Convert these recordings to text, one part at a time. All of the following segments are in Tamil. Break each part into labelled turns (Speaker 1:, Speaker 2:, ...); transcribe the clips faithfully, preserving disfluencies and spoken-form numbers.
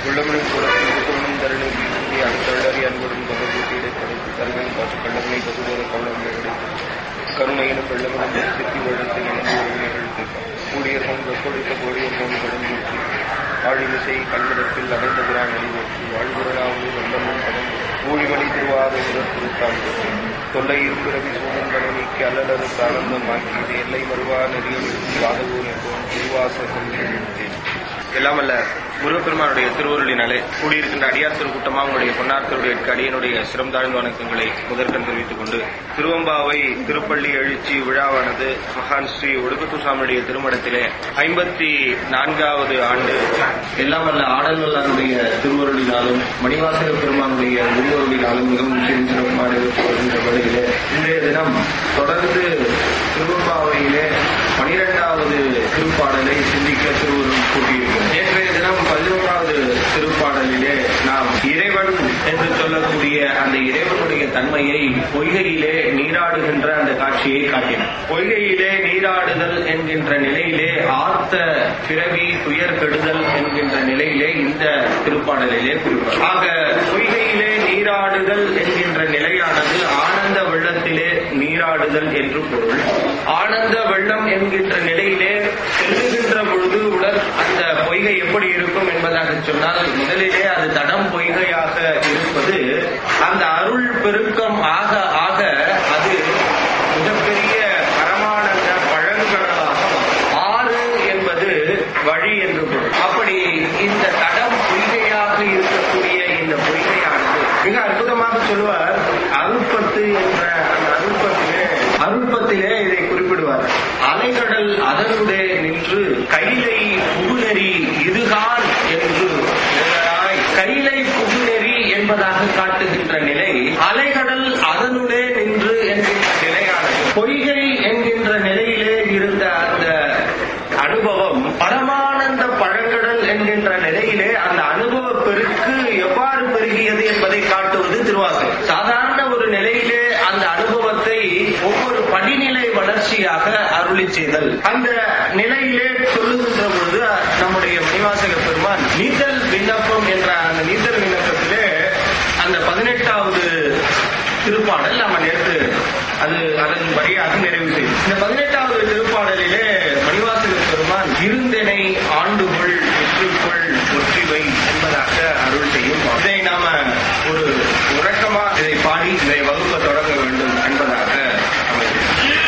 Speaker 1: உள்ளமனும் குளத்தில் புத்தமனும் தருணை வீசி அந்தழறி அன்புடன் பகவீட்டை படைத்து தருவன் காசு கள்ளவனை பசுபோத கவலங்களை கிடைத்து கருணையினும் வெள்ளமனும் சித்தி வழத்தை இணைந்து நிகழ்த்து ஊழியர்கோன் வெப்பொழித்த கோழியர்கோன் கடந்தூற்றி ஆழிமிசை கல்விடத்தில் அடைந்த பிரான் அணிவோற்றி வாழ்வுறனாவது வெள்ளமும் கடந்து ஊழிமணி திருவாத முதல் திருத்தான் தொல்லை இருப்பிறவி சூழல்களை நீக்கி அல்லலருக்கு ஆனந்தமாக்கி இது எல்லை வருவா நெறியில் வாதவூர் என்போம் திருவாசகம் எழுத்தேன். எல்லாம் அல்ல முருகப்பெருமானுடைய திருவருளினாலே கூடியிருக்கின்ற அடியார் திருக்கூட்டமா உங்களுடைய பொன்னார்த்தருடைய அடியனுடைய சிரம் தாழ்ந்த வணக்கங்களை முதற்கண் தெரிவித்துக் கொண்டு திருவம்பாவை திருப்பள்ளி எழுச்சி விழாவானது மகான் ஸ்ரீ ஒடுக்கத்தூர் சாமியுடைய திருமணத்திலே ஐம்பத்தி நான்காவது ஆண்டு எல்லாம் அல்ல ஆடல்வல்லாருடைய திருவருளினாலும் மணிவாசக பெருமானுடைய திருவருளினாலும் மிகவும் சிறப்பாக வருகின்ற வேளையிலே இன்றைய தினம் தொடர்ந்து திருவம்பாவையிலே பனிரெண்டாவது திருப்பாடலை சிந்திக்க திருவருள் கூட்டியிருக்கிறோம். நேற்றைய தினம் பதினோராவது திருப்பாடலிலே நாம் இறைவன் என்று சொல்லக்கூடிய அந்த இறைவனுடைய தன்மையை பொய்கையிலே நீராடுகின்ற அந்த காட்சியை காட்டினோம். பொய்கையிலே நீராடுதல் என்கின்ற நிலையிலே ஆர்த்த பிறவி துயர் கெடுதல் என்கின்ற நிலையிலே இந்த திருப்பாடலிலே குறிப்பார். ஆக பொய்கையிலே நீராடுதல் என்கின்ற நிலையானது ஆனந்த வெள்ளத்திலே நீராடுதல் என்று பொருள். ஆனந்த வெள்ளம் என்கின்ற நிலையிலே செல்லுகின்ற பொழுது உடல் அந்த பொய்கை எப்படி இருக்கும் என்பதாக சொன்னால் முதலிலே அது தடம் பொய்கையாக இருப்பது அந்த அருள் பெருக்கம் ஆக ஆக அது மிகப்பெரிய பரமானந்த பழங்களாக ஆறு என்பது வழி என்று பொருள். அப்படி இந்த தடம் பொய்கையாக இருக்கக்கூடிய இந்த பொய்கையானது மிக அற்புதமாக சொல்லுவார். அருள்பத்து என்ற அந்த அருள்பத்திலே அருள்பத்திலே இதை குறிப்பிடுவார். அலைகடல் அதனுடைய நின்று கைலை புகுநெறி இதுகான் என்று கைலை புகுநெறி என்பதாக காட்டுகின்ற நிலை அலைகடல் அதனுடைய நின்று என்கின்ற நிலையானது பொய்கை என்கின்ற நிலையிலே இருந்த அந்த அனுபவம் பரமானந்த பழங்கடல் என்கின்ற நிலையிலே அந்த அனுபவ பெருக்கு எவ்வாறு பெருகியது என்பதை காட்டுவது திருவாசகம். சாதாரண ஒரு நிலையிலே அந்த அனுபவத்தை ஒவ்வொரு படிநிலை வளர்ச்சியாக அருளி செய்தல் அந்த நிலையிலே சொல்லுகின்ற பொழுது நம்முடைய மணிவாசக பெருமான் நீத்தல் விண்ணப்பம் என்ற அந்த நீத்தல் விண்ணப்பத்திலே அந்த பதினெட்டாவது திருப்பாடல் நம்ம நேற்று அது அதன் வழியாக நிறைவு செய்யும். இந்த பதினெட்டாவது திருப்பாடலிலே மணிவாசக பெருமான் இருந்தனை ஆண்டுகொள் வெற்றுக்குள் ஒற்றிவை என்பதாக அருள் செய்யும். இதை நாம ஒரு உறக்கமா இதை பாடி இதை வகுப்ப தொடங்க வேண்டும் என்பதாக அமைகிறது.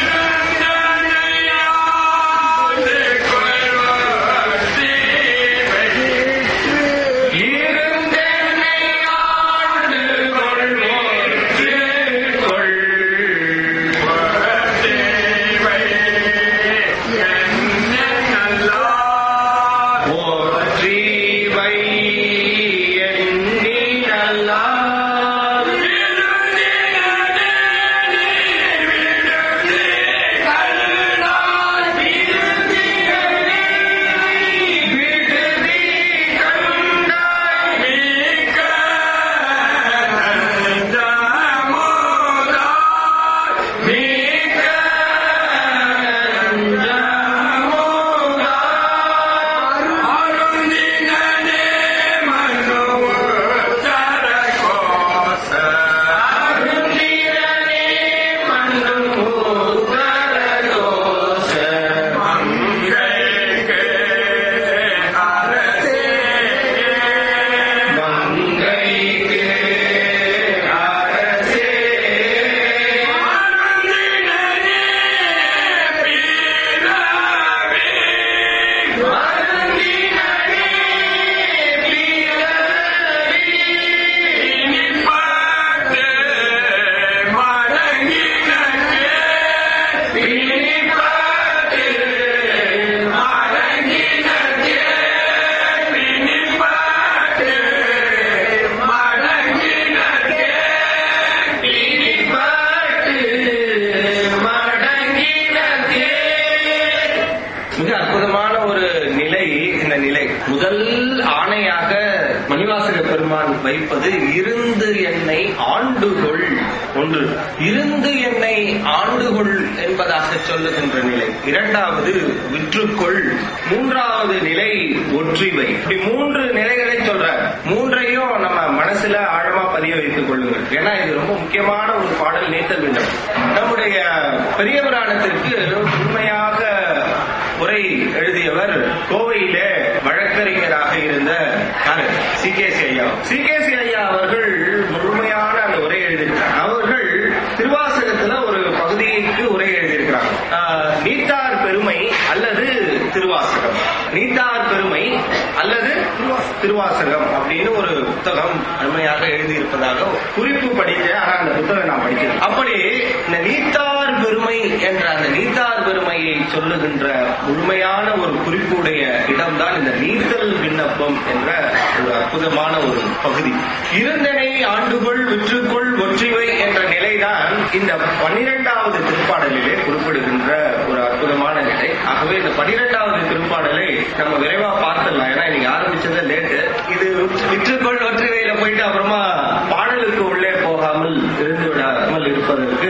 Speaker 1: மிக அற்புதமான ஒரு நிலை. இந்த நிலை முதல் ஆணையாக மணிவாசக பெருமான் வைப்பது இருந்து என்னை ஆண்டுகொள் ஒன்று. இருந்து என்னை ஆண்டுகொள் என்பதாக சொல்லுகின்ற நிலை. இரண்டாவது விற்றுக்கொள். மூன்றாவது நிலை ஒற்றிவை. இப்படி மூன்று நிலைகளை சொல்றார்.
Speaker 2: முக்கியமான ஒரு பாடல் நீத்தல் விண்ணப்பம். நம்முடைய பெரிய புராணத்திற்கு உண்மையாக உரை எழுதியவர் கோவையிலே வழக்கறிஞராக இருந்த சி கே சி ஐயா. சி கே சி ஐயா அவர்கள் முழுமையான அந்த உரை எழுதியிருக்கிறார். அவர்கள் திருவாசகத்துல ஒரு பகுதிக்கு உரை எழுதியிருக்கிறாங்க. நீத்தார் பெருமை அல்லது திருவாசகம், நீத்தார் பெருமை அல்லது திருவாசகம் அப்படின்னு ஒரு புத்தகம் அருமையாக எழுதியிருப்பதாக குறிப்பு படித்தேன். ஆனா அந்த புத்தகம் நான் படித்தேன். அப்படி இந்த நீத்தார் பெருமை என்ற அந்த நீத்தார் பெருமையை சொல்லுகின்ற முழுமையான ஒரு குறிப்புடைய இடம்தான் இந்த நீத்தல் விண்ணப்பம் என்ற ஒரு அற்புதமான ஒரு பகுதி. இருந்தனை ஆண்டுகொள் விற்றுக்கொள் ஒற்றிவை என்ற நிலைதான் இந்த பன்னிரெண்டாவது திருப்பாடலிலே குறிப்பிடுகின்ற ஒரு அற்புதமான நிலை. ஆகவே இந்த பன்னிரெண்டாவது திருப்பாடலை நம்ம விரைவா பார்த்துடலாம். ஏன்னா இன்னைக்கு ஆரம்பிச்சது லேட்டு. இது விற்றுக்கொள் ஒற்றிவையில போயிட்டு அப்புறமா பாடலுக்கு உள்ளே போகாமல் இருந்து விடாமல் இருப்பதற்கு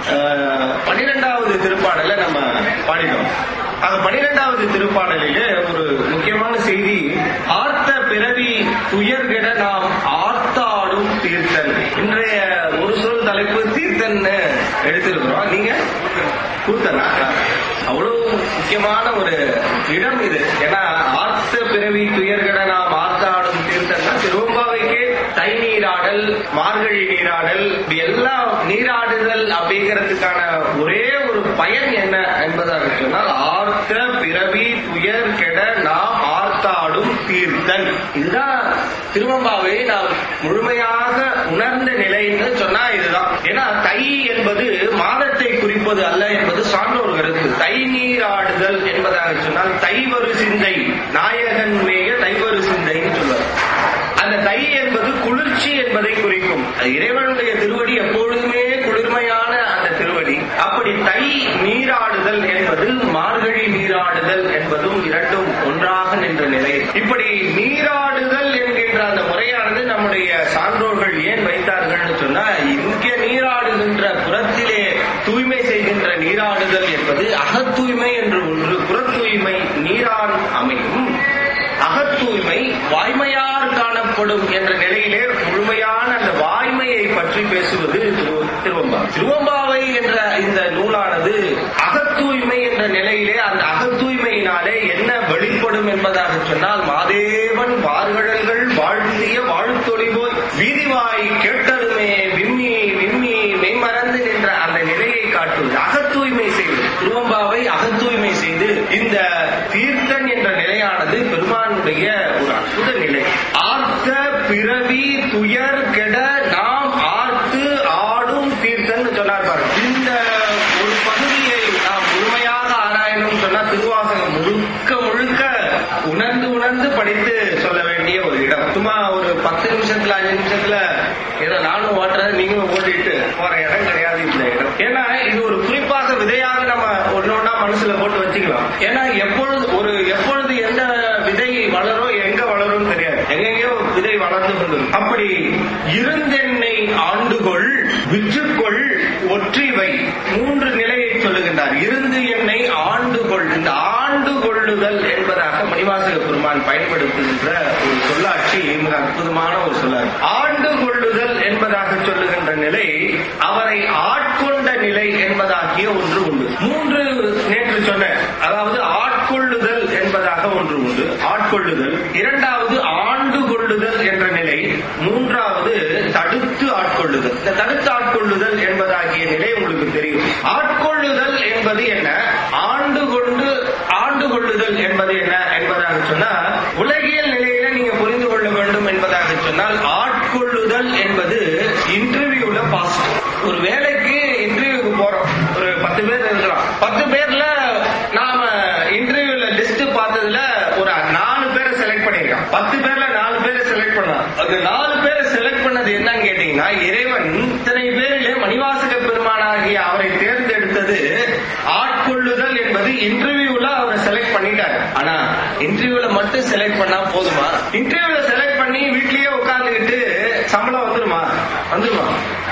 Speaker 2: பன்னிரெண்டாவது திருப்பாடலை நம்ம பாடினோம். அது பன்னிரெண்டாவது திருப்பாடலிலே ஒரு முக்கியமான செய்தி, ஆர்த்த பிறவி துயர்கெட நாம் ஆர்த்தாடும் தீர்த்தன். இன்றைய ஒரு சொல் தலைப்பு தீர்த்தன் எடுத்திருக்கிறோம். நீங்க கூத்தனா? அவ்வளவு முக்கியமான ஒரு இடம் இது. ஏன்னா ஆர்த்த பிறவி துயர்கெட நாம் ஆர்த்தாடும் தீர்த்தன்னா திருவம்பாவைக்கே தை நீராடல், மார்கழி நீராடல், இப்படி எல்லாம் நீராடுதல் அப்படிங்கிறதுக்கான ஒரே ஒரு பயன் என்ன என்பதாக சொன்னால் ஆர்த்த பிறவி துயர் கெட நாம் ஆர்த்தாடும் தீர்த்தன். இதுதான் திருவம்பாவை நாம் முழுமையாக உணர்ந்த நிலைன்னு சொன்னா இதுதான். ஏன்னா தை என்பது மாதத்தை குறிப்பது அல்ல என்பது சான்றோர் கருத்து. தை நீராடுதல் என்பதாக சொன்னால் தைவரு சிந்தை, நாயகன் மேய தைவரு சிந்தைன்னு சொல்வார். அந்த தை என்பது குளிர்ச்சி என்பதை குறிக்கும். இறைவனுடைய திருவடி எப்பொழுதுமே குளிர்மையான அந்த திருவடி. அப்படி தை நீராடுதல் என்பது மார்கழி நீராடுதல் என்பதும் இரண்டும் ஒன்றாக நின்ற நிலை. இப்படி நீராடுதல் என்கின்ற அந்த முறையானது நம்முடைய சான்றோர்கள் ஏன் வைத்தார்கள் சொன்னா, இங்கே நீராடுகின்ற புறத்திலே தூய்மை செய்கின்ற நீராடுதல் என்பது அகத்தூய்மை என்று ஒன்று, புறத்தூய்மை நீரான் அமையும், அகத்தூய்மை வாய்மையார் காணப்படும் என்ற நிலையிலே முழுமையான அந்த வாய்மையை பற்றி பேசுவது திருவம்பா. திருவம்பாவை என்ற இந்த நூலானது அகத்தூய்மை என்ற நிலையிலே அந்த அகத்தூய்மையினாலே என்ன வெளிப்படும் என்பதாக சொன்னால், மாதேவன் வார்கழல்கள் வாழ்த்திய வாழ்த்தொழி போய் வீதிவாய் கேட்டதுமே விம்மி விம்மி மெய்மறந்து நின்ற அந்த நிலையை காட்டுவது அகத்தூய்மை செய்வது. திருவம்பாவை அகத்தூய்மை செய்து இந்த தீர்த்தன் என்ற நிலையானது பெருமானுடைய ஒரு அற்புத நிலை. ஆர்த்த பிறவி துயர் கெட நாம் ஆர்த்து ஆடும் தீர்த்தன் சொன்னார் பாருங்க. இந்த ஒரு பகுதியை நாம் முழுமையாக ஆராயணும் சொன்னா திருவாசகம் முழுக்க முழுக்க உணர்ந்து உணர்ந்து படித்து சொல்ல வேண்டிய ஒரு இடம். சும்மா ஒரு பத்து நிமிஷத்துல அஞ்சு நிமிஷத்துல ஏதோ நானும் ஓட்டுறேன் நீங்களும் ஓட்டிட்டு போற இடம் கிடையாது இந்த இடம். ஏன்னா இது ஒரு குறிப்பாக விதையாக நம்ம ஒன்னொன்னா மனசுல போட்டு வச்சுக்கலாம். ஏன்னா எப்பொழுது ஒரு எப்பொழுது எந்த விதை வளரும் எங்க வளரும் தெரியாது, எங்கெங்கயோ விதை வளர்ந்து கொண்டு. அப்படி இருந்தென்னை ஆண்டுகொள் விற்றுக்கொள் ஒற்றிவை மூன்று நிலையை சொல்லுகின்றார். இருந்து என்னை ஆண்டுகொள், இந்த ஆண்டு கொள்ளுதல் என்பதாக மணிவாசக பெருமான் பயன்படுத்துகின்ற ஒரு சொல்லாட்சி மிக அற்புதமான ஒரு சொல்லாட்சி. ஆண்டு கொள்ளுதல் என்பதாக சொல்லுகின்ற நிலை அவரை ஆட்கொண்ட நிலை என்பதாகிய ஒன்று உண்டு. மூன்று நேற்று சொன்ன, அதாவது ஆட்கொள்ளுதல் என்பதாக ஒன்று உண்டு, ஆட்கொள்ளுதல். இரண்டாவது ஆண்டு கொள்ளுதல் என்ற நிலை. மூன்றாவது தடுத்து ஆட்கொள்ளுதல். இந்த தடுத்து ஆட்கொள்ளுதல் என்பதாகிய நிலை உங்களுக்கு தெரியும். ஆட்கொள்ளுதல் என்பது என்ன, ஆண்டு கொண்டு ஆண்டு கொள்ளுதல் என்பது என்ன என்பதாக சொன்னா, உலகியல் நிலையில நீங்க புரிந்து கொள்ள வேண்டும் என்பதாக சொன்னால், ஆட்கொள்ளுதல் என்பது இன்டர்வியூல பாஸ். ஒரு வேலைக்கு இன்டர்வியூக்கு போறோம், ஒரு பத்து பேர் இருக்கலாம். பத்து பேர்ல நாம இன்டர்வியூல லிஸ்ட் பார்த்ததுல ஒரு நாலு பேரை செலக்ட் பண்ணிருக்கோம். பத்து பேர்ல நாலு பேரை செலக்ட் பண்ணலாம். அது நாலு பேரை செலக்ட் பண்ணது என்னன்னு கேட்டீங்கன்னா, இறைவன் இத்தனை பேரிலே மணிவாசக பெருமானாகிய அவரை தேர்ந்தெடுத்தது ஆட்கொள்ளுதல் என்பது இன்டர்வியூல அவரை செலக்ட் பண்ணிட்டாரு. ஆனா இன்டர்வியூல மட்டும் செலக்ட் பண்ணா போதுமா? இன்டர்வியூல செலக்ட் பண்ணி வீட்லயே உட்கார்ந்துகிட்டு சம்பளம் வந்துருமா? வந்துருமா?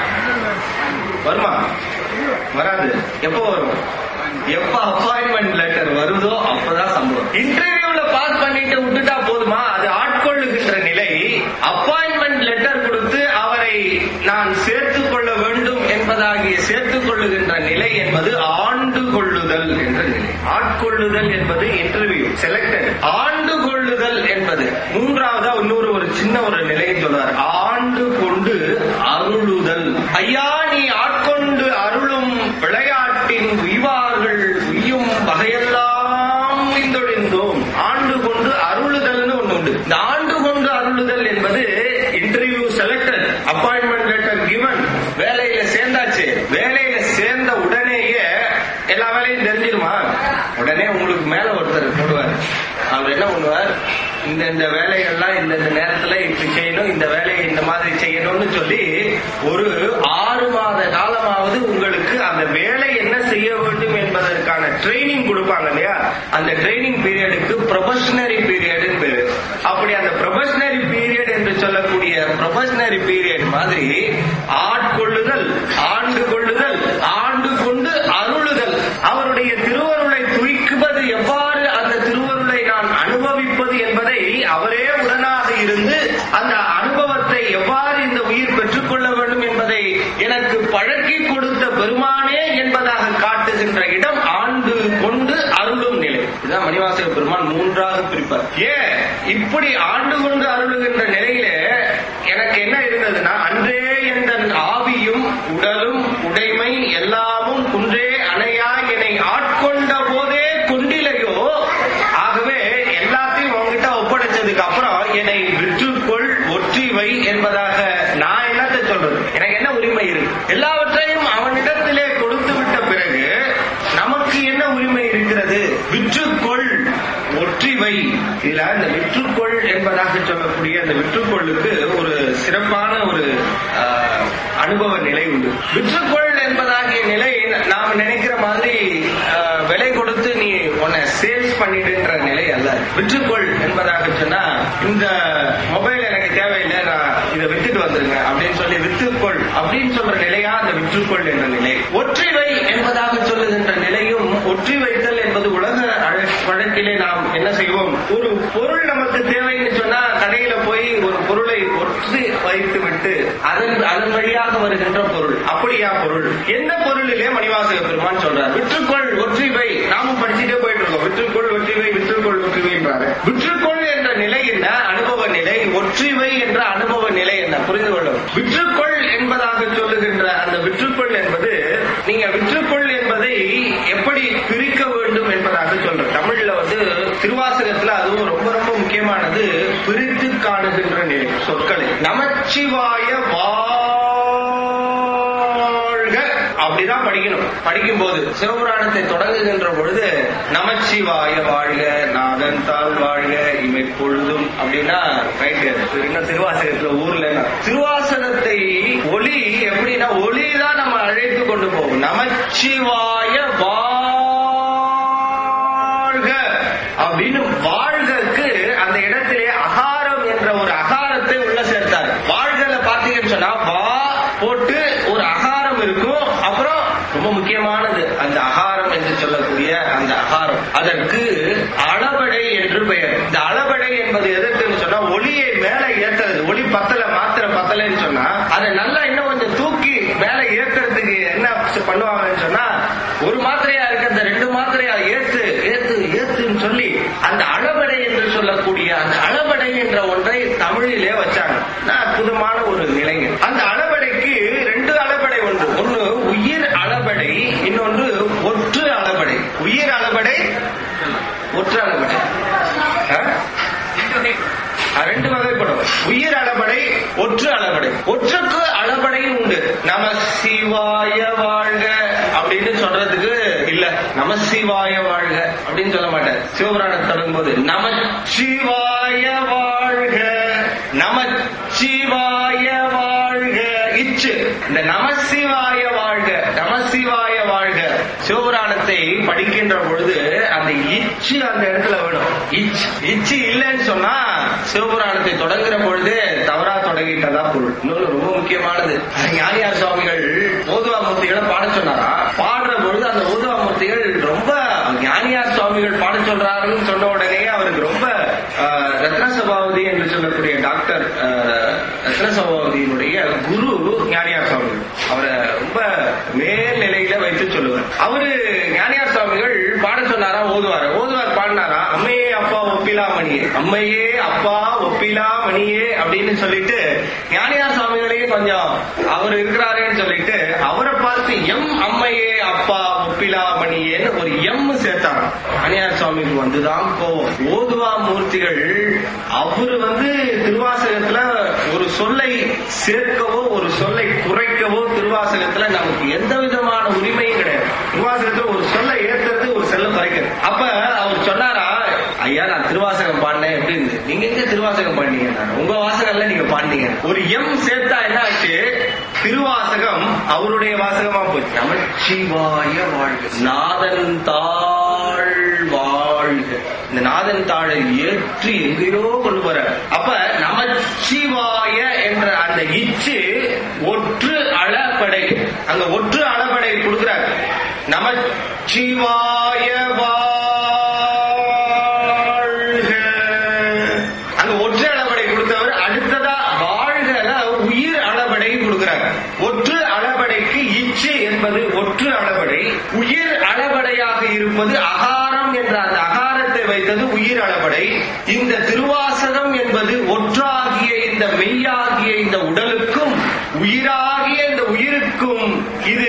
Speaker 2: வருமா? வராது. எப்போ வரும்? எப்ப அப்பாயின்மெண்ட் லெட்டர் வருதோ அப்பதான் சம்பளம். இன்டர்வியூல பாஸ் பண்ணிட்டு விட்டுட்டா போதுமா? அது ஆட்கொள்ளுகின்ற நிலை. அப்பாயின்மெண்ட் லெட்டர் கொடுத்து அவரை நான் சேர்த்துக் கொள்ள வேண்டும் கொள்ளுதல் என்பது இன்டர்வியூ செலக்டட். ஆண்டு கொள்ளுதல் என்பது மூன்றாவதா இன்னொரு ஒரு சின்ன ஒரு நிலையை சொல்றார். ஆண்டு கொண்டு அருளுதல். ஐயா நீ ஆட்கொண்டு அருளும் விளையாட்டின் உய்வார்கள் உய்யும் வகையெல்லாம் உய்ந்தொழிந்தோம். ஆண்டு கொண்டு அருளுதல்னு ஒண்ணு உண்டு. இந்த ஆண்டு கொண்டு அருளுதல் என்பது interview selected, appointment letter given, வேலையில சேர்ந்தாச்சு. வேலையில சேர்ந்த உடனேயே எல்லா வேலையும் தெரிஞ்சிருமா? உடனே உங்களுக்கு மேல ஒருத்தர் போடுவார். அவர் என்ன பண்ணுவார், இந்த இந்த வேலைகள்லாம் இந்த இந்த நேரத்துல இப்படி செய்யணும், இந்த வேலையை இந்த மாதிரி செய்யணும்னு சொல்லி ஒரு ஆறு மாத காலமாவது உங்களுக்கு அந்த வேலை என்ன செய்ய வேண்டும் என்பதற்கான ட்ரைனிங் கொடுப்பாங்க இல்லையா? அந்த ட்ரைனிங் பீரியடுக்கு ப்ரொபஷனரி பீரியட் பேரு. அப்படி அந்த ப்ரொபஷனரி பீரியட் என்று சொல்லக்கூடிய ப்ரொபஷனரி பீரியட் மாதிரி ஆட்கொள்ளுதல், ஆண்டு கொள்ளுதல், ஆண்டு கொண்டு அருளுதல். அவருடைய திருவருளை துய்க்குவது எவ்வாறு, அந்த திருவருளை நான் அனுபவிப்பது என்பதை அவரே உடனாக இருந்து அந்த அனுபவத்தை எவ்வாறு இந்த உயிர் பெற்றுக் கொள்ள வேண்டும் என்பதை எனக்கு பழக்கி கொடுத்த பெருமானே என்பதாக காட்டுகின்ற இடம் ஆண்டு கொண்டு அருளும் நிலை. இதுதான் மணிவாசக பெருமான் மூன்றாக பிரிப்பார். ஏன் இப்படி ஆண்டு கொண்டு அருளுகின்ற நிலையில எனக்கு என்ன இருந்ததுன்னா, அன்றே என்ற ஆவியும் உடலும் உடைமை எல்லாமும் குன்றே அணையா என்னை ஆட்கொண்ட போதே கொண்டிலையோ. ஆகவே எல்லாத்தையும் உங்ககிட்ட ஒப்படைச்சதுக்கு அப்புறம் என்னை விற்றுக்கொள் ஒற்றிவை என்பதாக நான் என்னத்தை சொல்றது? எனக்கு என்ன உரிமை இருக்கு? எல்லாவற்றையும் அவனிடத்திலே கொடுத்து விட்ட பிறகு நமக்கு என்ன உரிமை இருக்கிறது? விற்றுக்கொள் ஒற்றிவை. இதுல இந்த விற்றுக்கொள் என்பதாக சொல்லக்கூடிய அந்த விற்றுக்கொள்ளுக்கு ஒரு சிறப்பான ஒரு அனுபவ நிலை உண்டு. விற்றுக்கொள் என்பதாகிய நிலை நாம் நினைக்கிற மாதிரி விலை கொடுத்து நீ உன்னை சேல்ஸ் பண்ணிடுன்ற நிலை அல்ல. விற்றுக்கொள் என்பதாக சொன்னா, இந்த மொபைல் எனக்கு தேவையில்லை, நான் இதை வித்துட்டு வந்துருங்க அப்படின்னு சொல்லி விற்றுக்கொள் அப்படின்னு சொல்ற நிலையா அந்த விற்றுக்கொள் என்ற நிலை. ஒற்றிவை என்பதாக சொல்லுகின்ற நிலையும், ஒற்றி வைத்தல் என்பது உலக வழக்கிலே நாம் என்ன செய்வோம், ஒரு பொருள் நமக்கு தேவைன்னு சொன்னா கடையில போய் ஒரு பொருளை ஒற்றி வைத்து விட்டு அதன் அதன் வழியாக வருகின்ற பொருள். அப்படியா பொருள்? எந்த பொருளிலே மணிவாசக பெருமான் சொல்றார் விற்றுக்கொள் ஒற்றிவை. நாமும் படிச்சுட்டே போயிட்டு இருக்கோம். விற்றுக்கொள் ஒற்றிவை, விற்றுக்கொள் ஒற்றிவை என்றாரு. விற்றுக்கொள் என்ற நிலை என்ன? அனுபவ நிலை. ஒற்றிவை என்ற அனுபவ நிலை என்ன? புரிந்து கொள்ளும். விற்றுக்கொள் என்பதாக சொல்லுகின்ற அந்த விற்றுக்கொள் என்பது, நீங்க விற்றுக்கொள் என்பதை எப்படி பிரிக்க வேண்டும் என்பதாக சொல்ற. தமிழ்ல வந்து திருவாசகத்துல அதுவும் ரொம்ப ரொம்ப முக்கியமானது, பிரித்து காணுகின்ற நிலை சொற்களை. நமச்சிவாய வாழ்க அப்படிதான் படிக்கணும். படிக்கும் போது சிவபுராணத்தை தொடங்குகின்ற பொழுது நமச்சிவாய வாழ்க, நாதன் தாழ் வாழ்க, இமை பொழுதும் அப்படின்னா ரைட்டு. இன்னும் திருவாசகத்துல ஊர்ல திருவாசகத்தை ஒளி எப்படின்னா, ஒளிதான் நம்ம அழைத்து கொண்டு போகும். நமச்சிவாய வாழ்க அப்படின்னு வாழ்கக்கு அந்த இடத்திலே அகாரம் என்ற ஒரு அகாரத்தை உள்ள சேர்த்தார். வாழ்கல பாத்தீங்கன்னு சொன்னா வா போட்டு ஒரு அகாரம் இருக்கும். அப்புறம் ரொம்ப முக்கியமானது அந்த அகாரம் என்று சொல்லக்கூடிய அந்த அகாரம், அதற்கு அளபடை என்று பெயர். இந்த அளபடை என்பது எதற்குன்னு சொன்னா, ஒளியை மேல ஏற்றுறது. ஒளி பத்தல மாத்திர பத்தலைன்னு சொன்னா அதை நல்லா இன்னும் கொஞ்சம் தூக்கி மேல ஏற்றுறதுக்கு என்ன பண்ணுவாங்கன்னு சொன்னா, ஒரு மாத்திரையா இருக்கு அந்த ரெண்டு மாத்திரையா ஏத்து ஏத்து ஏத்துன்னு சொல்லி அந்த அளபடை என்று சொல்லக்கூடிய அந்த அளபடை என்ற ஒன்றை தமிழிலே வச்சாங்க. அற்புதமான ஒரு நிலைங்க. அந்த அளபடைக்கு ரெண்டு அளபடை உண்டு. ஒன்று உயிர் அளபடை, இன்னொன்று ஒற்று அளபடை. உயிர் அளபடை, ஒற்று அளபடை ரெண்டு வகைப்படும். உயிர் அளபடை, ஒற்று அளபடை. ஒற்றுக்கு அளபடையும் உண்டு. நம சிவாய வாழ்க அப்படின்னு சொல்றதுக்கு இல்ல, நம சிவாய வாழ்க அப்படின்னு சொல்ல மாட்டார். சிவபுராணம் தொடங்கும் போது நம சிவாய வாழ்க, நம சிவாய வாழ்க இச்சு. இந்த நம சிவாய வாழ்க, நம சிவாய வாழ்க சிவபுராணத்தை படிக்கின்ற பொழுது அந்த இச்சு அந்த இடத்துல வேணும். இச்சு இச்சு இல்லைன்னு சொன்னா சிவபுராணத்தை தொடங்குற பொழுது தவறா தொடங்கிட்டதா பொருள். இன்னொரு ரொம்ப முக்கியமானது, ஞானியார் சுவாமிகள் ஓதுவா மூர்த்திகளை பாட சொன்னாரா. பாடுற பொழுது அந்த ஓதுவா மூர்த்திகள் ரொம்ப ஞானியார் சுவாமிகள் பாட சொல்றாருன்னு சொன்ன உடனே அவருக்கு ரொம்ப ரத்ன சபாவதி என்று சொல்லக்கூடிய டாக்டர் ரத்ன சபாவதியினுடைய குரு ஞானியார் சுவாமிகள், அவரை ரொம்ப மேல் நிலையில வைத்து சொல்லுவார். அவரு ஞானியார் சுவாமிகள் பாட சொன்னாரா, ஓதுவார். பாடினாரா, அம்மையே அப்பா ஒப்பிலா மணியே, அம்மையே அப்பா ஒப்பிலா மணியே அப்படின்னு சொல்லிட்டு ஞானியார் சுவாமிகளையும் கொஞ்சம் அவர் இருக்கிறாரேன்னு சொல்லிட்டு அவரை பார்த்து எம் அம்மையே அப்பா ஒப்பிலா மணியேன்னு ஒரு எம் சேர்த்தாங்க. ஞானியார் சுவாமிக்கு வந்துதான் கோவம். ஓதுவா மூர்த்திகள் அவரு வந்து திருவாசகத்துல ஒரு சொல்லை சேர்க்கவோ ஒரு சொல்லை குறைக்கவோ திருவாசகத்துல நமக்கு எந்த விதமான உரிமையும் கிடையாது. திருவாசகத்துல ஒரு சொல்லை ஏற்றது ஒரு சொல்ல குறைக்கிறது. அப்ப அவர் சொன்னாரா, ஐயா நான் திருவாசகம் பாடினேன் எப்படி இருந்து, நீங்க எங்க திருவாசகம் பாடினீங்க, உங்க வாசகம்ல நீங்க பாடினீங்க. ஒரு எம் சேர்த்தா என்ன ஆச்சு, திருவாசகம் அவருடைய வாசகமா போச்சு. நமச்சிவாய வாழ்க, நாதன் தாழ் வாழ்க. இந்த நாதன் தாழை ஏற்றி எங்கேயோ கொண்டு வர. அப்ப நமச்சிவாய என்ற அந்த இச்சு ஒற்று அளபடை, அங்க ஒற்று அளபடை கொடுக்கிறார். நமச்சிவாய வாழ்க, அங்க ஒற்று அளபடை கொடுத்தவர் அடுத்ததா வாழ்க உயிர் அளபடை கொடுக்கிறார். ஒற்று அளபடைக்கு இச்சு என்பது ஒற்று அளபடை, உயிர் அளபடையாக இருப்பது அகாரம் என்ற அந்த அகாரத்தை வைத்தது உயிர் அளபடை. இந்த திருவாசகம் என்பது ஒற்றாகிய இந்த மெய்யாகிய இந்த உடலுக்கும் உயிராகிய இந்த உயிருக்கும் இது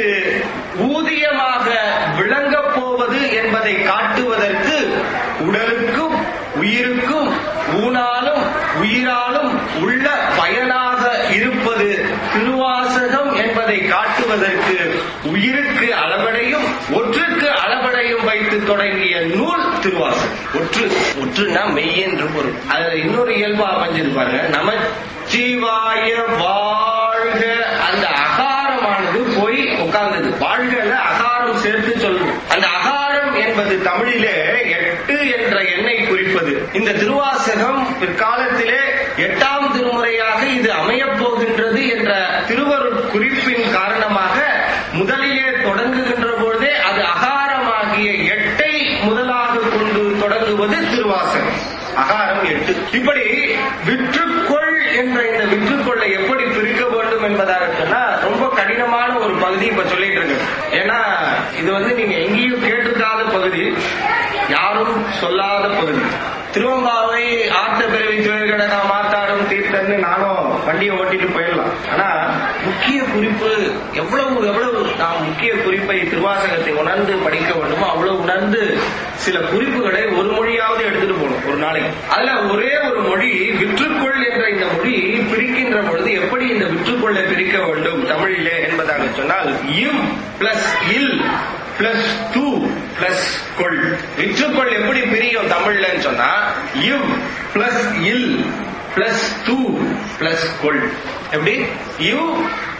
Speaker 2: ஊதியமாக விளங்கப் போவது என்பதை காட்டுவதற்கு உடலுக்கும் உயிருக்கும் ஊனாலும் உயிராலும் உள்ள பயனாக இருப்பது திருவாசகம் என்பதை காட்டுவதற்கு உயிருக்கு அளபடையும் ஒற்றுக்கு அளபடையும் வைத்து தொடங்கிய நூல் திருவாசகம். ஒற்று ஒற்றுனா மெய் என்று பொருள். அதுல இன்னொரு இயல்பா அமைஞ்சிருப்பாங்க, நமச்சிவாய வாழ்க. அந்த அகாரமானது போய் உட்கார்ந்தது. வாழ்கல அகாரம் சேர்த்து சொல்லுது. அந்த அகாரம் என்பது தமிழிலே எட்டு என்ற எண்ணை குறிப்பது. இந்த திருவாசகம் பிற்காலத்திலே எட்டாம் திருமுறையாக இது அமையப் போகின்றது என்ற திருவருட் குறிப்பின் காரணமாக முதலிலே தொடங்குகின்ற பொழுதே அது அகாரமாகிய எட்டை முதலாக கொண்டு தொடங்குவது திருவாசகம். அகாரம் எட்டு. இப்படி விற்றுக்கொள் என்ற இந்த விற்றுக்கொள்ளை எப்படி பிரிக்க வேண்டும் என்பதாக சொன்னா ரொம்ப கடினமான ஒரு பகுதி இப்ப சொல்லிட்டு இருக்கு. ஏன்னா இது வந்து நீங்க எங்கேயும் கேட்டுக்காத பகுதி, யாரும் சொல்லாத பகுதி. திருவம்பாவை ஆத்த பிறவி துயர்களை நான் மாத்தாடும் தீர்த்தன்னு நானும் வண்டியை ஓட்டிட்டு போயிடலாம். ஆனா முக்கிய குறிப்பு எவ்வளவு எவ்வளவு நாம் முக்கிய குறிப்பை திருவாசகத்தை உணர்ந்து படிக்க வேண்டுமோ அவ்வளவு உணர்ந்து சில குறிப்புகளை ஒரு மொழியாவது எடுத்துட்டு போகணும் ஒரு நாளைக்கு. அதுல ஒரே ஒரு மொழி விற்றுக்கொள் என்ற இந்த மொழி பிரிக்கின்ற பொழுது எப்படி இந்த விற்றுக்கொள்ளை பிரிக்க வேண்டும் தமிழிலே என்பதாக சொன்னால் இம் பிளஸ் இல் பிளஸ் டூ பிளஸ் கொள். விற்றுக்கொள் எப்படி பிரியும் தமிழ்ல சொன்னா இவ் பிளஸ் இல் பிளஸ் டூ பிளஸ் கொள். எப்படி இவ்.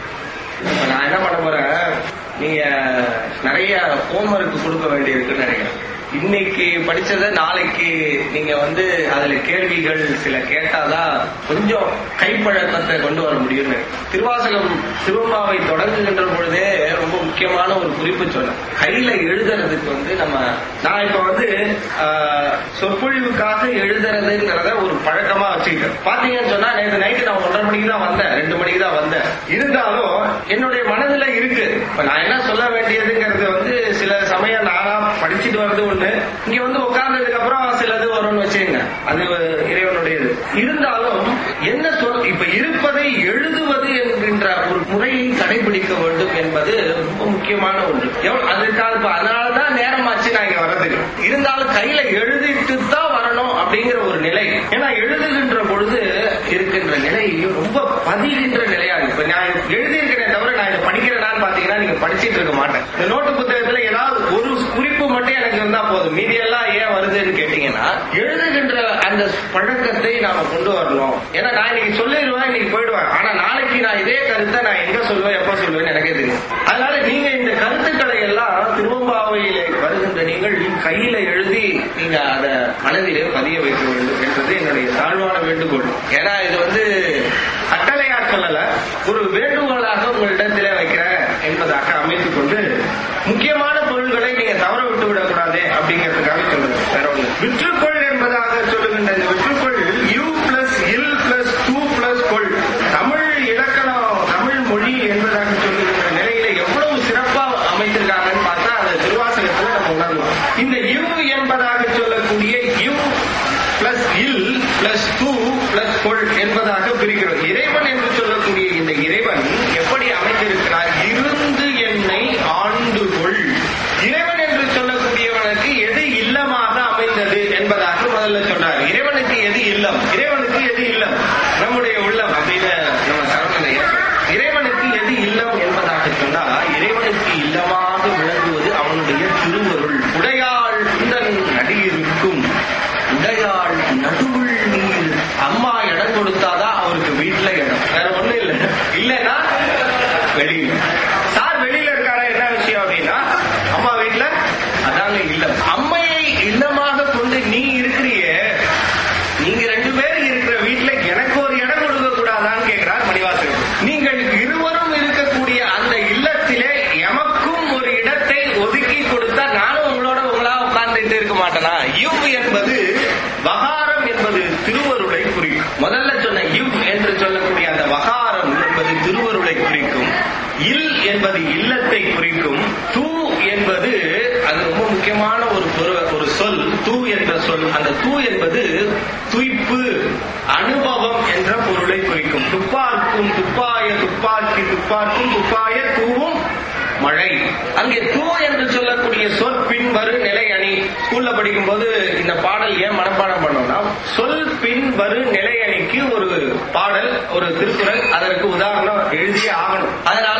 Speaker 2: நான் என்ன பண்ண போறேன், நீங்க நிறைய ஹோம்ஒர்க் கொடுக்க வேண்டியிருக்குன்னு நினைக்கிறேன். இன்னைக்கு படிச்சதை நாளைக்கு நீங்க வந்து அதுல கேள்விகள் சில கேட்டாதான் கொஞ்சம் கைப்பழக்கத்தை கொண்டு வர முடியும்னு. திருவாசகம் திருவம்பாவை தொடங்குகின்ற பொழுதே ரொம்ப முக்கியமான ஒரு குறிப்பு சொன்னேன். கையில எழுதுறதுக்கு வந்து நம்ம நான் இப்ப வந்து சொற்பொழிவுக்காக எழுதுறதுங்கிறத ஒரு பழக்கமா வச்சுக்கிட்டேன். பாத்தீங்கன்னு சொன்னா நேற்று நைட்டு நான் ஒன்றரை மணிக்கு தான் வந்தேன், ரெண்டு மணிக்கு தான் வந்தேன். இருந்தாலும் என்னுடைய மனதுல இருக்கு இப்ப நான் என்ன சொல்ல வேண்டியதுங்கிறது வந்து சில சமயம் நானா படிச்சுட்டு வர்றது ஒண்ணு, இங்க வந்து உட்கார்ந்ததுக்கு அப்புறம் சிலது வரும்னு வச்சுங்க, அது இறைவனுடையது. இருந்தாலும் என்ன சொல் இப்ப இருப்பதை எழுதுவது என்கின்ற ஒரு முறையை கடைபிடிக்க வேண்டும் என்பது ரொம்ப முக்கியமான ஒன்று. அதுக்காக அதனாலதான் நேரமாச்சு நான் இங்க வர்றதுக்கு. இருந்தாலும் கையில எழுதிட்டு தான் வரணும் அப்படிங்கிற ஒரு நிலை. ஏன்னா எழுதுகின்ற பொழுது இருக்கின்ற நிலை ரொம்ப பதிகின்ற நிலையா இருக்கு. இப்ப நான் எழுதியிருக்கிறேன் தவிர நான் இதை படிக்கிறேன்னு பாத்தீங்கன்னா நீங்க படிச்சுட்டு இருக்க மாட்டேன். இந்த நோட்டு புத்தகத்துல ஏதாவது ஒரு குறிப்பு மட்டும் எனக்கு இருந்தா போதும், மீதியெல்லாம் ஏன் வருதுன்னு கேட்டீங்கன்னா எழுதுகின்ற அந்த பழக்கத்தை நாம கொண்டு வரணும். ஏன்னா நான் இன்னைக்கு சொல்லிடுவேன், இன்னைக்கு போயிடுவேன், ஆனா நாளைக்கு நான் இதே கருத்தை நான் எங்க சொல்லுவேன் எப்ப சொல்லுவேன்னு எனக்கே தெரியும். அதனால நீங்க இந்த கருத்துக்களை எல்லாம் திருவம்பாவையில வருகின்ற நீங்கள் கையில எழுதி நீங்க அதை மனதிலே பதிய வைக்க வேண்டும் என்றது என்னுடைய தாழ்வான வேண்டுகோள். ஏன்னா இது வந்து கட்டளையா சொல்லல, ஒரு வேண்டுகோளாக உங்களிடத்திலே வைக்கிறேன் என்பதாக அமைத்துக் கொண்டு முக்கியமான பொருள்களை நீங்க தவற விட்டு விடக்கூடாது அப்படிங்கிறதுக்காக சொல்லுங்க. வேற ஒண்ணு விற்றுக்கொள் என்பதாக சொல்லுகின்ற இந்த விற்றுக்கொள் யூ பிளஸ் இல் பிளஸ் டூ பிளஸ் கொள். தமிழ் இலக்கணம் தமிழ் மொழி என்பதாக சொல்லுகின்ற நிலையில எவ்வளவு சிறப்பா அமைத்திருக்காங்கன்னு பார்த்தா அது திருவாசகத்துல நம்ம உணரலாம். இந்த யூ என்பதாக சொல்லக்கூடிய என்பதாக பிரிக்கிறோம். இறைவன் என்று சொல்லக்கூடிய இந்த இறைவன் எப்படி அமைந்திருக்கிறார்? இருந்து என்னை ஆண்டுகொள். இறைவன் என்று சொல்லக்கூடியவனுக்கு எது இல்லமாக அமைந்தது என்பதாக முதல்ல சொன்னார். இறைவனுக்கு எது இல்லம்? இறைவனுக்கு எது இல்லம்? நம்முடைய உள்ளம் அப்படின்னு நம்ம சரவண இறைவனுக்கு எது இல்லம் என்பதாக சொன்னால், இறைவனுக்கு இல்லமாக விளங்குவது அவனுடைய திருவருள். உடையாள் உந்தன் நடியிருக்கும் உடையாள் நடுவுள் நீர். அம்மா இடம் கொடுத்தாதான் அவருக்கு வீட்டுல இடம், வேற ஒண்ணு இல்ல. இல்லன்னா வெளியில. சார் வெளியில இருக்காரா என்ன விஷயம் அப்படின்னா, அம்மா வீட்டுல அதாங்க இல்லம். அம்மையை இல்லமாக கொண்டு நீ இருக்கிறிய, நீங்க ரெண்டு பேரும் இருக்கிற வீட்டுல எனக்கு ஒரு இடம் கொடுக்க கூடாதான்னு கேட்கிறார் மணிவாசகர். நீங்கள் இருவரும் இருக்கக்கூடிய அந்த இல்லத்திலே எமக்கும் ஒரு இடத்தை ஒதுக்கி கொடுத்தா நானும் உங்களோட உங்களா உட்கார்ந்துட்டு இருக்க மாட்டேனா? இவ் என்பது வகாரம் என்பது திருவருளை குறிக்கும். முதல்ல சொன்ன இவ் என்று சொல்லக்கூடிய அந்த வகாரம் என்பது திருவருளை குறிக்கும். இல் என்பது இல்லத்தை குறிக்கும். தூ என்பது அது ரொம்ப முக்கியமான ஒரு ஒரு சொல். தூ என்ற சொல், அந்த தூ என்பது துய்ப்பு, அனுபவம் என்ற பொருளை குறிக்கும். துப்பார்க்கும் துப்பாய துப்பாக்கி துப்பார்க்கும் துப்பாய தூவும் மழை. அங்கே தூ என்று சொல்லக்கூடிய சொல் பின் வரு நிலை அணி. ஸ்கூல்ல படிக்கும் போது இந்த பாடல் ஏன் மனப்பாடம் பண்ணோம்னா, சொல் பின் வரு நிலை அணிக்கு ஒரு பாடல், ஒரு திருக்குறள், அதற்கு உதாரணம் எழுதியே ஆகணும். அதனால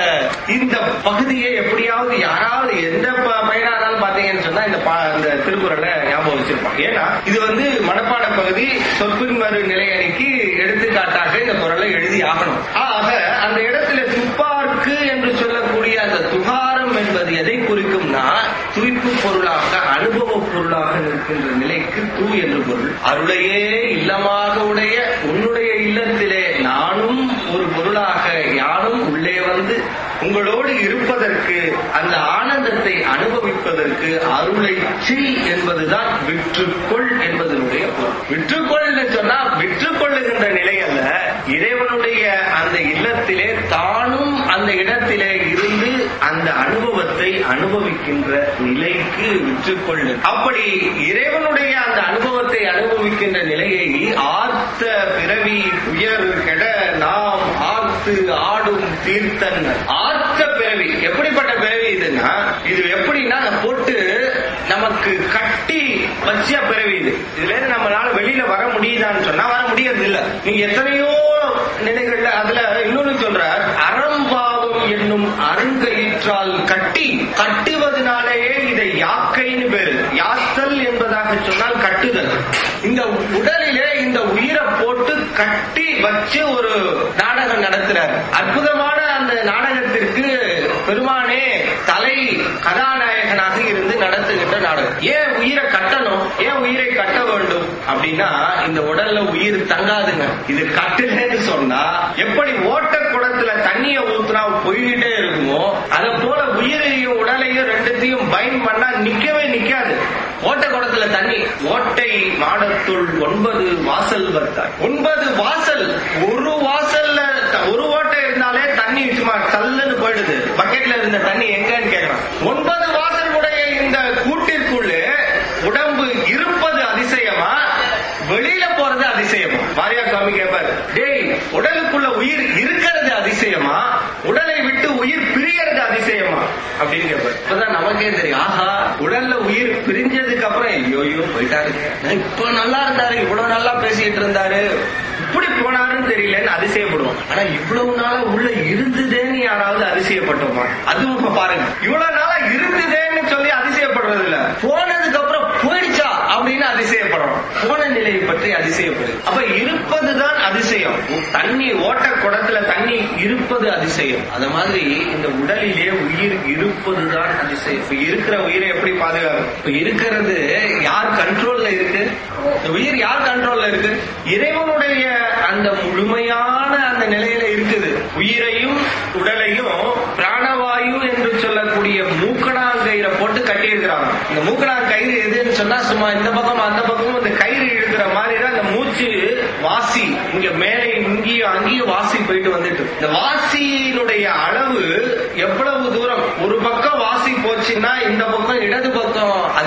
Speaker 2: இந்த பகுதியை எப்படியாவது யாராவது எந்த பையனானாலும் பாத்தீங்கன்னு சொன்னா இந்த இந்த திருக்குறளை ஞாபகம் வச்சிருப்பாங்க. ஏன்னா இது வந்து மனப்பாட பகுதி. சொற்பின் வரு நிலை அணிக்கு எடுத்துக்காட்டாக இந்த குறளை எழுதி ஆகணும். ஆக அந்த இடத்துல துப்பார்க்கு என்று சொல்லக்கூடிய அந்த துகாரம் என்பது எதை குறிக்கும்னா, துய்ப்பு பொருளாக அனுபவ பொருளாக இருக்கின்ற நிலைக்கு தூ என்று பொருள். அருளையே இல்லமாக உடைய உன்னுடைய இல்லத்திலே நானும் ஒரு பொருளாக யானும் உள்ளே வந்து உங்களோடு இருப்பதற்கு, அந்த ஆனந்தத்தை அனுபவிப்பதற்கு அருளை செய் என்பதுதான் விற்றுக்கொள் என்பதனுடைய பொருள். விற்றுக்கொள் சொன்னா விற்றுக்கொள்ளுகின்ற நிலை அல்ல, இறைவனுடைய அந்த இல்லத்திலே தானும் அந்த இடத்திலே இருந்து அந்த அனுபவத்தை அனுபவிக்கின்ற நிலைக்கு விற்றுக்கொள்ளு. அப்படி இறைவனுடைய அந்த அனுபவத்தை அனுபவிக்கின்ற நிலையை ஆர்த்த பிறவி உயர் கெட நாம் ஆர்த்து ஆடும் தீர்த்தன். ஆர்த்த பிறவி எப்படிப்பட்ட பிறவி இதுன்னா, இது எப்படின்னா போட்டு நமக்கு கட்டி வச்ச பிறவி இது. இதுல இருந்து நம்மளால வெளியில வர முடியுதான்னு சொன்னா வர முடியாது இல்ல. நீங்க எத்தனையோ நிலைகள்ல அதுல இன்னொன்னு சொல்றார், அறம்பாவம் என்னும் அருங்கயிற்றால் கட்டி. கட்டுவதனாலேயே இதை யாக்கைன்னு பேரு. யாத்தல் என்பதாக சொன்னால் கட்டுதல். இந்த உடலிலே இந்த உயிரை போட்டு கட்டி வச்சு ஒரு நாடகம் நடத்துறார். அற்புதமான அந்த நாடகத்திற்கு பெருமானே தலை கதாநாயகனாக இருந்து நடத்துகின்ற நாடகம். ஏன் உயிரை கட்டணும், ஏன் உயிரை கட்ட வேண்டும் அப்படின்னா, இந்த உடல்ல உயிர் தங்காதுங்க. இது கட்டுலன்னு சொன்னா எப்படி ஓட்ட குடத்துல தண்ணிய ஊத்துனா போய்கிட்டே இருக்குமோ, அத போல உயிரையும் உடலையும் ரெண்டுத்தையும் பைண்ட் பண்ணா நிக்கவே நிக்காது. ஓட்ட குடத்துல தண்ணி, ஓட்டை மாடத்துள் ஒன்பது வாசல் வந்தார். ஒன்பது வாசல், ஒரு வாசல்ல ஒரு ஓட்டை இருந்தாலே தண்ணி சும்மா தள்ளுன்னு போயிடுது. பக்கெட்ல இருந்த தண்ணி எங்கன்னு கேட்கறான். ஒன்பது வாசல் உடைய இந்த கூட்டிற்குள்ளே உடம்பு இருப்பது அதிசயமா, வெளியில போறது அதிசயமா? மாரியா சுவாமி கேட்பாரு, டேய் உடலுக்குள்ள உயிர் இருக்கிறது அதிசயமா, உடலை விட்டு உயிர் பிரியறது அதிசயமா அப்படின்னு கேட்பாரு. இப்பதான் நமக்கே தெரியும், ஆஹா உடல்ல உயிர் பிரிஞ்சதுக்கு அப்புறம் ஐயோ போயிட்டாருங்க, இப்ப நல்லா இருந்தாரு, இவ்வளவு நல்லா பேசிட்டு இருந்தாரு, இப்படி போனாருன்னு தெரியலன்னு அதிசயப்படுவோம். ஆனா இவ்வளவு நாளா உள்ள இருந்ததேன்னு யாராவது அதிசயப்பட்டோமா? அதுவும் பாருங்க, இவ்வளவு நாளா இருந்ததேன்னு சொல்லி அதிசயப்படுறது இல்ல, போனதுக்கு அப்புறம் போயிடுச்சா அப்படின்னு அதிசயப்படுறோம். போன நிலையை பற்றி அதிசயப்படுது. அப்ப இருப்பதுதான் அதிசயம். தண்ணி ஓட்ட குடத்துல தண்ணி இருப்பது அதிசயம். அது மாதிரி இந்த உடலிலே உயிர் இருப்பதுதான் அதிசயம். இப்ப இருக்கிற உயிரை எப்படி பாதுகாக்கும்? இப்ப இருக்கிறது யார் கண்ட்ரோல்ல இருக்கு? உயிர் யார் கண்ட்ரோல்ல இருக்கு? இறைவனுடைய அந்த முழுமையான அந்த நிலையில இருக்குது. உயிரையும் உடலையும் பிராணவாயு என்று சொல்லக்கூடிய மூக்கணாங்கயிறை போட்டு கட்டி இருக்கிறாங்க. இந்த மூக்கணாங்கயிறு எதுன்னு சொன்னா சும்மா இந்த பக்கம் அந்த பக்கமும் இந்த கயிறு இழுக்கிற மாதிரி தான் இந்த மூச்சு வாசி, இங்க மேலே இங்கேயும் அங்கேயும் வாசி போயிட்டு வந்துட்டு, இந்த வாசியினுடைய அளவு எவ்வளவு தூரம், ஒரு பக்கம் வாசி போச்சுன்னா இந்த பக்கம் இடது பக்கம் அதிகமா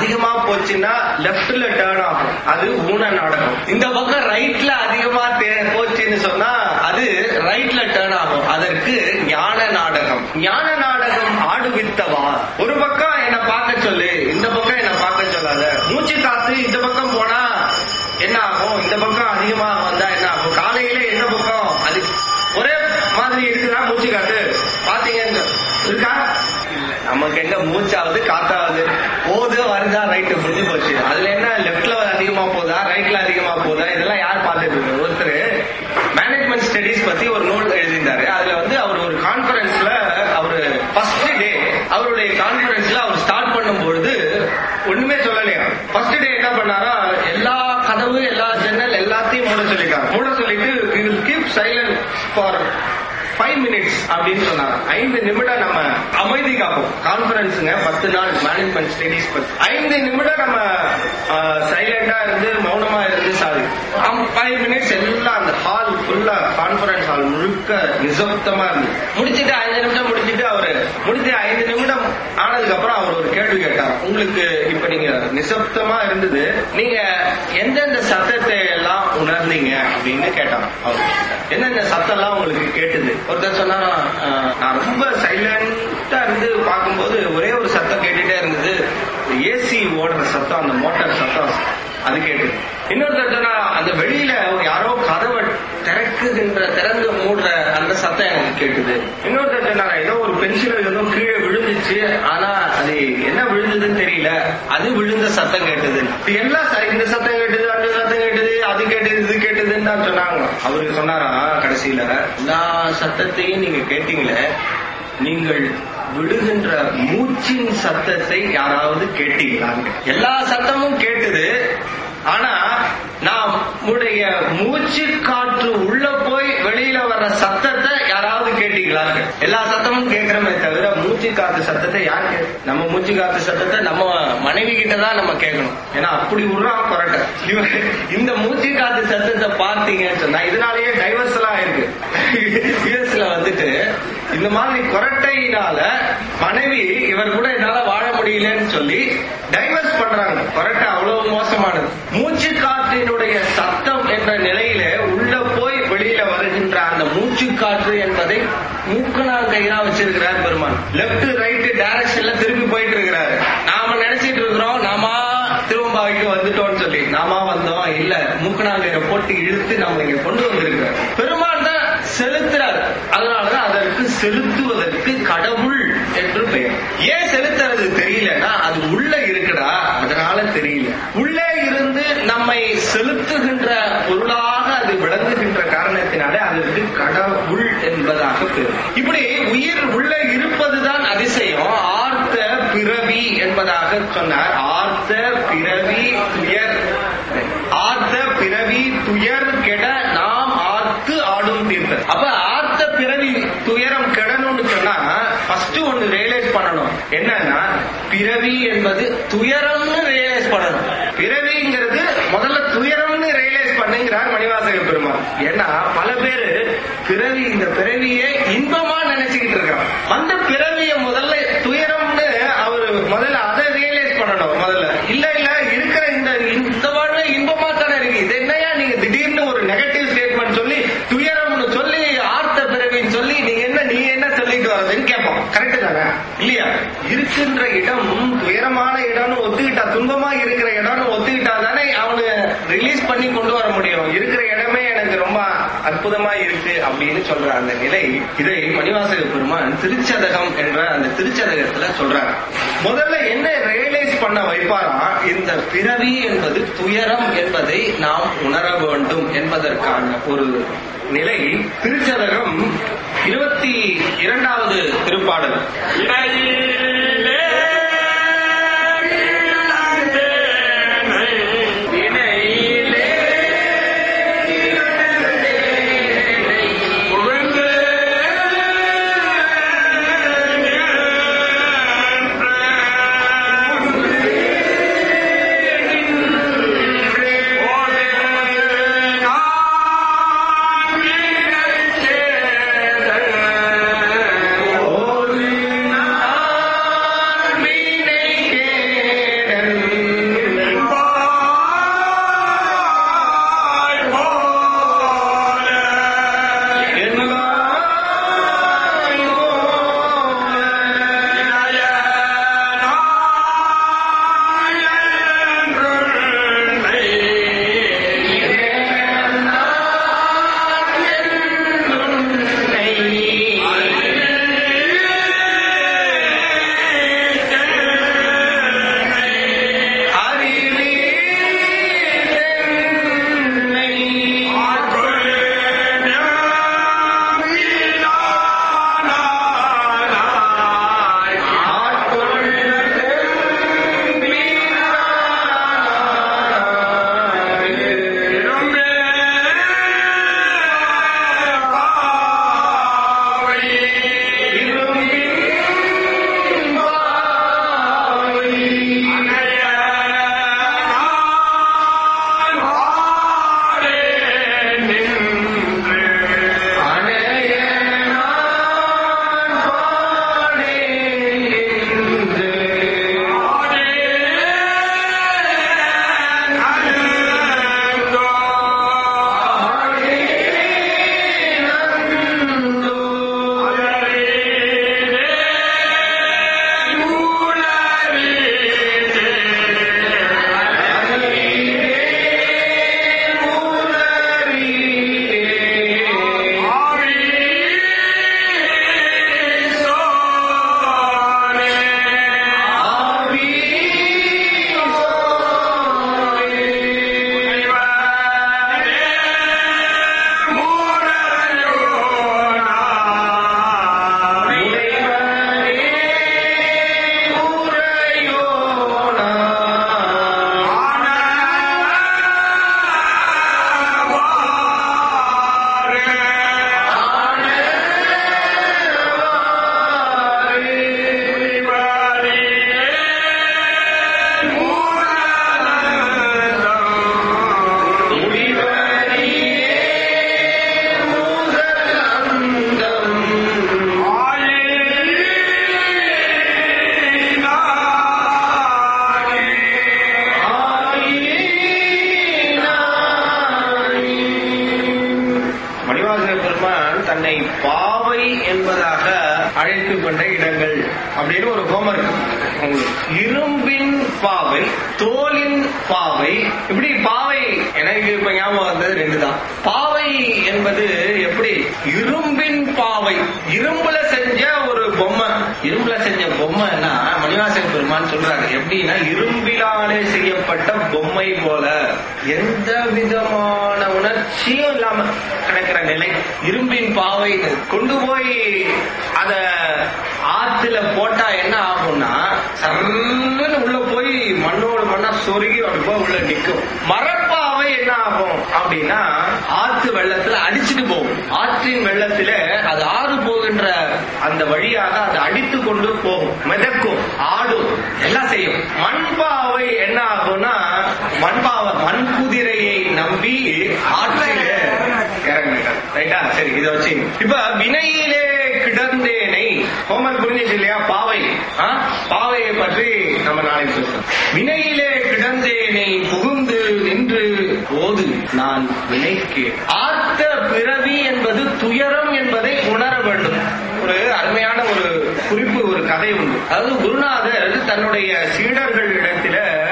Speaker 2: போச்சுன்னா லெப்ட்ல டேர்ன் ஆகும், அது ஊன நாடகம். இந்த பக்கம் ரைட்ல அதிகமா போச்சுன்னு சொன்னா அது ரைட்ல டேர்ன் ஆகும், அதற்கு ஞான நாடகம். ஞான நாடகம் ஆடுவித்தவா, ஒரு பக்கம் என்ன பார்க்க சொல்லு, இந்த பக்கம் என்ன பார்க்க சொல்லாத. மூச்சு காத்து இந்த பக்கம் போனா என்ன ஆகும், இந்த பக்கம் அதிகமா வந்தா என்ன ஆகும். காலையில எந்த பக்கம் அது ஒரே மாதிரி இருக்குதா மூச்சு காத்து பாத்தீங்க இருக்கா? நமக்கு எங்க மூச்சாவது காத்தாவது போது வருதா, ரைட்டு முடிஞ்சு போச்சு. அதுல என்ன லெப்ட்ல அதிகமா போதா ரைட்ல அதிகமா போதா, இதெல்லாம் யார் பார்த்துட்டு இருக்கு. ஒருத்தர் மேனேஜ்மெண்ட் ஸ்டடிஸ் பத்தி ஒரு நூல் எழுதியிருந்தாரு. அதுல வந்து அவர் ஒரு கான்பரன்ஸ்ல அவரு ஃபர்ஸ்ட் டே அவருடைய கான்பரன்ஸ்ல அவர் ஸ்டார்ட் பண்ணும் பொழுது ஒண்ணுமே சொல்லலையா. ஃபர்ஸ்ட் டே என்ன பண்ணாரா, எல்லா கதவு எல்லா ஜன்னல் எல்லாத்தையும் மூட சொல்லிட்டாங்க. மூட சொல்லிட்டு we will keep silent for five minutes அப்படின்னு சொன்னாங்க. ஐந்து நிமிடம் நம்ம அமைதி காப்போம். கான்பரன்ஸுங்க பத்து நாள் மேனேஜ்மெண்ட் ஸ்டடிஸ் பத்தி. ஐந்து நிமிடம் நம்ம சைலண்டா இருந்து மௌனமா இருந்து சாரி ஃபைவ் மினிட்ஸ் எல்லாம் அந்த ஹால் ஃபுல்லா கான்பரன்ஸ் ஹால் முழுக்க நிசப்தமா இருந்து முடிச்சுட்டு ஐந்து நிமிடம் முடிச்சுட்டு அவரு முடிச்சு ஐந்து நிமிடம் ஆனதுக்கு அப்புறம் அவர் ஒரு கேள்வி கேட்டார். உங்களுக்கு இப்ப நீங்க நிசப்தமா இருந்தது, நீங்க எந்தெந்த சத்தத்தை எல்லாம் உணர்ந்தீங்க அப்படின்னு கேட்டாங்க. அவர் எந்தெந்த சத்தம் எல்லாம் உங்களுக்கு கேட்டது. ஒருத்தர் சொன்னாரா, நான் ரொம்ப சைலண்டா இருந்து பார்க்கும்போது ஒரே ஒரு சத்தம் கேட்டுட்டே இருந்தது, ஏசி ஓடுற சத்தம், அந்த மோட்டார் சத்தம் அது கேட்டு. இன்னொருத்தர் சொன்னா, அந்த வெளியில யாரோ கதவை திறக்குகின்ற திறந்து மூடுற அந்த சத்தம் எனக்கு கேட்டுது. இன்னொருத்தர் சொன்னா, ஏதோ ஒரு பென்சில் ஏதோ கீழே விழுந்துச்சு, ஆனா அது என்ன விழுந்ததுன்னு தெரியல, அது விழுந்த சத்தம் கேட்டது. எல்லாம் சரி, இந்த சத்தம் கேட்டது அந்த சத்தம் கேட்டது அது கேட்டது இது கேட்டதுன்னு தான் சொன்னாங்க. அவரு சொன்னாரா கடைசியில, எல்லா சத்தத்தையும் நீங்க கேட்டீங்களே, நீங்கள் விடுகின்ற மூச்சின் சத்தத்தை யாராவது கேட்டீங்களா? எல்லா சத்தமும் கேட்டது, ஆனா நம்முடைய மூச்சு காற்று உள்ள போய் வெளியில வர்ற சத்தத்தை யாராவது கேட்டீங்களா? எல்லா சத்தமும் கேட்கிறோமே தவிர மூச்சு காத்து சத்தத்தை யார் கேட்க? நம்ம மூச்சு காத்து சத்தத்தை நம்ம மனைவி கிட்டதான் நம்ம கேட்கணும். ஏன்னா அப்படி விடுறான் கொரட்டை. இந்த மூச்சு காத்து சத்தத்தை பார்த்தீங்கன்னு சொன்னா இதனாலேயே டைவர்ஸ் எல்லாம் இருக்கு. யூஎஸ்ல வந்துட்டு இந்த மாதிரி கொரட்டையினால மனைவி இவர் கூட என்னால வாழ முடியலன்னு சொல்லி டைவர்ஸ் பண்றாங்க. கொரட்டை அவ்வளவு மோசமானது. மூச்சு காற்றினுடைய சத்தம் என்ற நிலையில உள்ள போய் வெளியில வருகின்ற அந்த மூச்சு காற்று என்பதை மூக்கனாங்கையா வச்சிருக்கிறார் பெருமான். லெப்ட் ரைட் டைரக்ஷன்ல திருப்பி போயிட்டு இருக்கிறாரு. நாம நினைச்சிட்டு இருக்கிறோம் நாம திருவம்பாவைக்கு வந்துட்டோம்னு சொல்லி. நாம வந்தோம் இல்ல, மூக்கனாங்கைய போட்டு இழுத்து நம்ம இங்க கொண்டு வந்திருக்கிறார். பெருமான் தான் செலுத்துறார். அதனாலதான் அதற்கு செலுத்துவதற்கு கடவுள் என்று பெயர். ஏன் செலுத்துறது தெரியலன்னா அது உள்ள இருக்குடா, அதனால தெரியல. உள்ளே இருந்து நம்மை செலுத்துகின்ற பொருளாக அது விளங்குகின்ற காரணத்தினாலே அதற்கு கடவுள் என்பதாக பெயர். இப்படி உயிர் உள்ள இருப்பதுதான் அதிசயம். ஆர்த்த பிறவி என்பதாக சொன்னார். ஆர்த்த பிறவி துயர், ஆர்த்த பிறவி துயர் கெட நாம் ஆர்த்து ஆடும் தீர்த்தர். அப்ப ஆர்த்த பிறவி துயரம் கெடணும்னு சொன்னா ஃபர்ஸ்ட் ஒண்ணு ரியலைஸ் பண்ணணும். என்னன்னா பிறவி என்பது துயரம்னு ரியலைஸ் பண்ணணும். பிறவிங்கிறது முதல்ல துயரம்னு ரியலைஸ் பண்ணுங்கிறார் மணிவாசக பெருமாள். ஏன்னா பல பேரு பிறவி இந்த பிறவியை இன்பமா நினைச்சுக்கிட்டு இருக்கான். அந்த பிறவிய முதல்ல துயரம்னு அவரு முதல்ல அதை ரியலைஸ் பண்ணணும். முதல்ல இல்ல இல்ல இருக்கிற இந்த இந்த வாழ்வே இன்பமா தானே இருக்கு, இது என்னையா நீங்க திடீர்னு ஒரு நெகட்டிவ் ஸ்டேட்மெண்ட் சொல்லி துயரம்னு சொல்லி ஆர்த்த பிறவின்னு சொல்லி நீங்க என்ன நீ என்ன சொல்லிட்டு வர்றதுன்னு கேட்போம். கரெக்ட் தானே இல்லையா? இருக்கின்ற இடம் துயரமான இடம்னு ஒத்துக்கிட்டா, துன்பமா இருக்கிற இடம்னு ஒத்துக்கிட்டா தானே அவனு ரிலீஸ் பண்ணி கொண்டு வர முடியும். இருக்கிற இடமே எனக்கு ரொம்ப அற்புதமா இருக்கு அப்படின்னு சொல்ற அந்த நிலை, இதை மணிவாசக பெருமான் திருச்சதகம் என்ற அந்த திருச்சதகத்துல சொல்றாங்க. முதல்ல என்ன ரியலைஸ் பண்ண வைப்பாரா, இந்த பிறவி என்பது துயரம் என்பதை நாம் உணர வேண்டும் என்பதற்கான ஒரு நிலை. திருச்சதகம் இருபத்தி இரண்டாவது திருப்பாடல். பெருமான் தன்னை பாவை என்பதாக அழைத்துக் கொண்ட இடங்கள் அப்படின்னு ஒரு ஹோமர் இரும்பின் பாவை, தோலின் பாவை, இப்படி பாவை எனக்கு இப்ப ஞாபகம் வந்தது ரெண்டு தான். பாவை என்பது எப்படி இரும்பின் பாவை, இரும்புல செஞ்ச ஒரு பொம்மை. இரும்புல செஞ்ச பொம்மைன்னா மணிவாசன் பெருமான் சொல்றாங்க எப்படின்னா இரும்பிலாலே செய்யப்பட்ட பொம்மை போல எந்த விதமான உணர்ச்சியும் இல்லாம கிடக்கிற நிலை இரும்பின் பாவை. கொண்டு போய் அத ஆத்துல போட்டா என்ன ஆகும்னா சர்ன்னு உள்ள போய் மண்ணோடு மண்ணா சொருகி அப்படி போய் உள்ள நிற்கும். மரப்பாவை என்ன ஆகும் அப்படின்னா ஆத்து வெள்ளத்துல அடிச்சுட்டு போகும். ஆற்றின் வெள்ளத்துல அது ஆறு போகின்ற அந்த வழியாக அது அடித்து கொண்டு போகும், மிதக்கும், ஆடும், எல்லாம் செய்யும். மண்பாவை என்ன ஆகும்னா மண்பாவை மண் குதிரையை நம்பி ஆற்றில இறங்குகிறார். ரைட்டா? சரி, இதை வச்சு இப்ப வினையிலே கிடந்தேனை ஹோமன் புரிஞ்சிச்சு இல்லையா? பாவை, பாவையை பற்றி நம்ம நாளைக்கு பேசலாம். வினையிலே கிடந்தேனை புகுந்து நின்று போது நான் வினைக்கு ஆர்த்த பிறவி என்பது துயரம் என்பதை உணர வேண்டும். ஒரு அருமையான ஒரு குறிப்பு, ஒரு கதை உண்டு. அதாவது குருநாதர் தன்னுடைய சீடர்களிடத்தில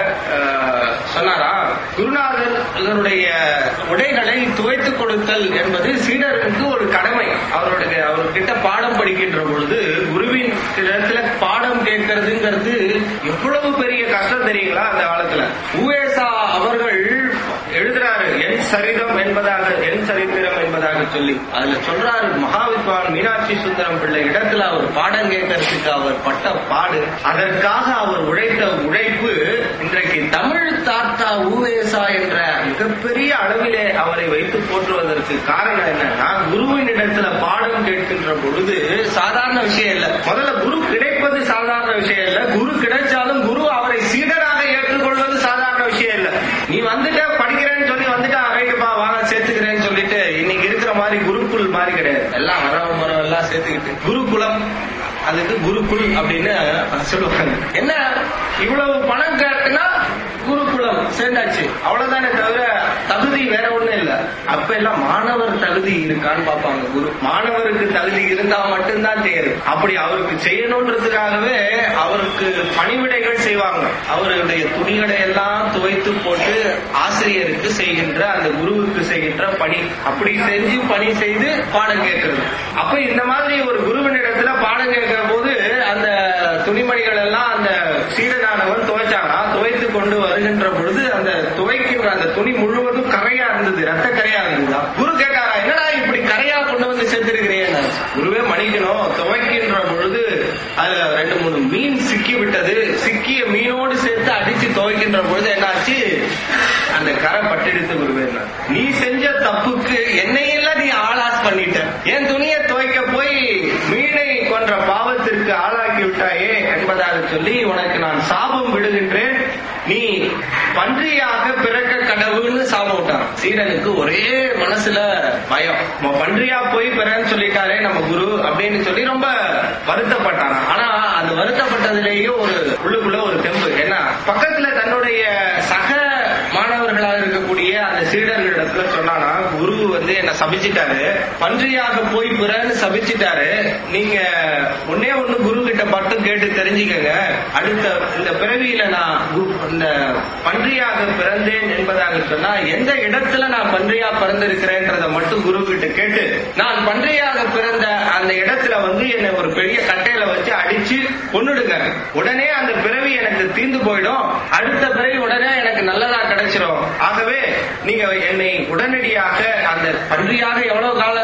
Speaker 2: சொன்னாரா, குருநாதர் இதனுடைய உடைகளை துவைத்துக் கொடுத்தல் என்பது சீடருக்கு ஒரு கடமை. அவருடைய அவர்கிட்ட பாடம் படிக்கின்ற பொழுது குருவின் இடத்துல பாடம் கேட்கறதுங்கிறது எவ்வளவு பெரிய கஷ்டம் தெரியுங்களா? அந்த காலத்துல உவேசா அவர்கள் எழுதுறாரு என் சரிதம் என்பதாக, என் சரித்திரம் என்பதாக சொல்லி அதுல சொல்றாரு மகாவித்வான் மீனாட்சி சுந்தரம் பிள்ளை இடத்துல அவர் பாடம் கேட்கறதுக்கு அவர் பட்ட பாடு, அதற்காக அவர் உழைத்த உழைப்பு இன்றைக்கு தமிழ் தாத்தா உவேசா என்ற மிகப்பெரிய அளவிலே அவரை வைத்து போற்றுவதற்கு காரணம் என்னன்னா குருவின் இடத்துல பாடம் கேட்கின்ற பொழுது சாதாரண விஷயம் இல்ல. முதல்ல குரு கிடைப்பது சாதாரண விஷயம் இல்ல, குரு கிடைச்சாலும் குரு அவரை சீடராக ஏற்றுக்கொள்வது சாதாரண விஷயம் இல்ல. நீ வந்துட்ட படிக்கிறேன்னு சொல்லி வந்துட்டா ரைட்டுப்பா வாங்க சேர்த்துக்கிறேன்னு சொல்லிட்டு இன்னைக்கு இருக்கிற மாதிரி குருகுல் மாதிரி கிடையாது. எல்லாம் மரம் மரம் எல்லாம் சேர்த்துக்கிட்டு குருகுலம், அதுக்கு குருகுல் அப்படின்னு சொல்லுவாங்க. என்ன இவ்வளவு பணம் கேட்டுனா குருகுலம் சேர்ந்தாச்சு, அவ்வளவுதானே தவிர தகுதி வேற ஒண்ணும் இல்ல. அப்ப எல்லாம் மாணவர் தகுதி இருக்கான்னு பாப்பாங்க. குரு மாணவருக்கு தகுதி இருந்தா மட்டும்தான் செய்யறது. அப்படி அவருக்கு செய்யணுன்றதுக்காகவே அவருக்கு பணிவிடைகள் செய்வாங்க. அவருடைய துணிகளை எல்லாம் துவைத்து போட்டு ஆசிரியருக்கு செய்கின்ற, அந்த குருவுக்கு செய்கின்ற பணி, அப்படி செஞ்சு பணி செய்து பாடம் கேட்கறது. அப்ப இந்த மாதிரி ஒரு குருவின் இடத்துல பாடம் கேட்கிற போது அந்த துணிமணிகள் எல்லாம் அந்த சீடனானவன் துவைச்சானா, துவைத்து கொண்டு வருகின்ற பொழுது அந்த துவைக்கின்ற அந்த துணி முழுவதும் கரையா இருந்தது, ரத்த கரையா இருந்ததா. குரு கேட்டாரா, என்னடா இப்படி கரையா கொண்டு வந்து சேர்த்திருக்கிறேன். குருவே மன்னிக்கணும், துவைக்கின்ற பொழுது அதுல ரெண்டு மூணு மீன் சிக்கி விட்டது, சிக்கிய மீனோடு சேர்த்து அடிச்சு துவைக்கின்ற பொழுது என்னாச்சு, அந்த கரை பட்டெடுத்து குருவே, நீ செஞ்ச தப்புக்கு என்னையெல்லாம் நீ ஆளாஸ் பண்ணிட்ட, என் துணியை துவைக்க போய் மீனை கொன்ற பாவத்திற்கு ஆளாக்கி விட்டாயே என்பதாக சொல்லி உனக்கு நான் சாபம் விடுகின்றேன், நீ பன்றியாக பிறக்க கடவுள்னு சாபம் விட்டான். சீடனுக்கு ஒரே மனசுல பயம், பன்றியா போய் பிறன்னு சொல்லிட்டாரே நம்ம குரு அப்படின்னு சொல்லி ரொம்ப வருத்தப்பட்டான். ஆனா அந்த வருத்தப்பட்டதுலேயே ஒரு உள்ளுக்குள்ள ஒரு தெம்பு என்ன, பக்கத்துல தன்னுடைய சக மாணவர்களாக இருக்கக்கூடிய அந்த சீடர்களிடத்துல சொன்னானா, குரு வந்து என்ன சபிச்சிட்டாரு, பன்றியாக போய் பிறன்னு சபிச்சிட்டாரு, நீங்க ஒன்னே ஒண்ணு குரு கிட்ட மட்டும் கேட்டு தெரிஞ்சுக்கங்க, அடுத்த இந்த பிறவியில நான் இந்த பன்றியாக பிறந்தேன் என்பதாக சொன்னா எந்த இடத்துல நான் பன்றியா பிறந்திருக்கிறேன்றத மட்டும் குரு கிட்ட கேட்டு, நான் பன்றியாக பிறந்த அந்த இடத்துல வந்து என்னை ஒரு பெரிய கட்டையில வச்சு அடிச்சு கொன்னுடுங்க, உடனே அந்த பிறவி எனக்கு தீர்ந்து போயிடும், அடுத்த பிறவி உடனே எனக்கு நல்லதா கிடைச்சிடும். ஆகவே நீங்க என்னை உடனடியாக அந்த பன்றியாக எவ்வளவு காலம்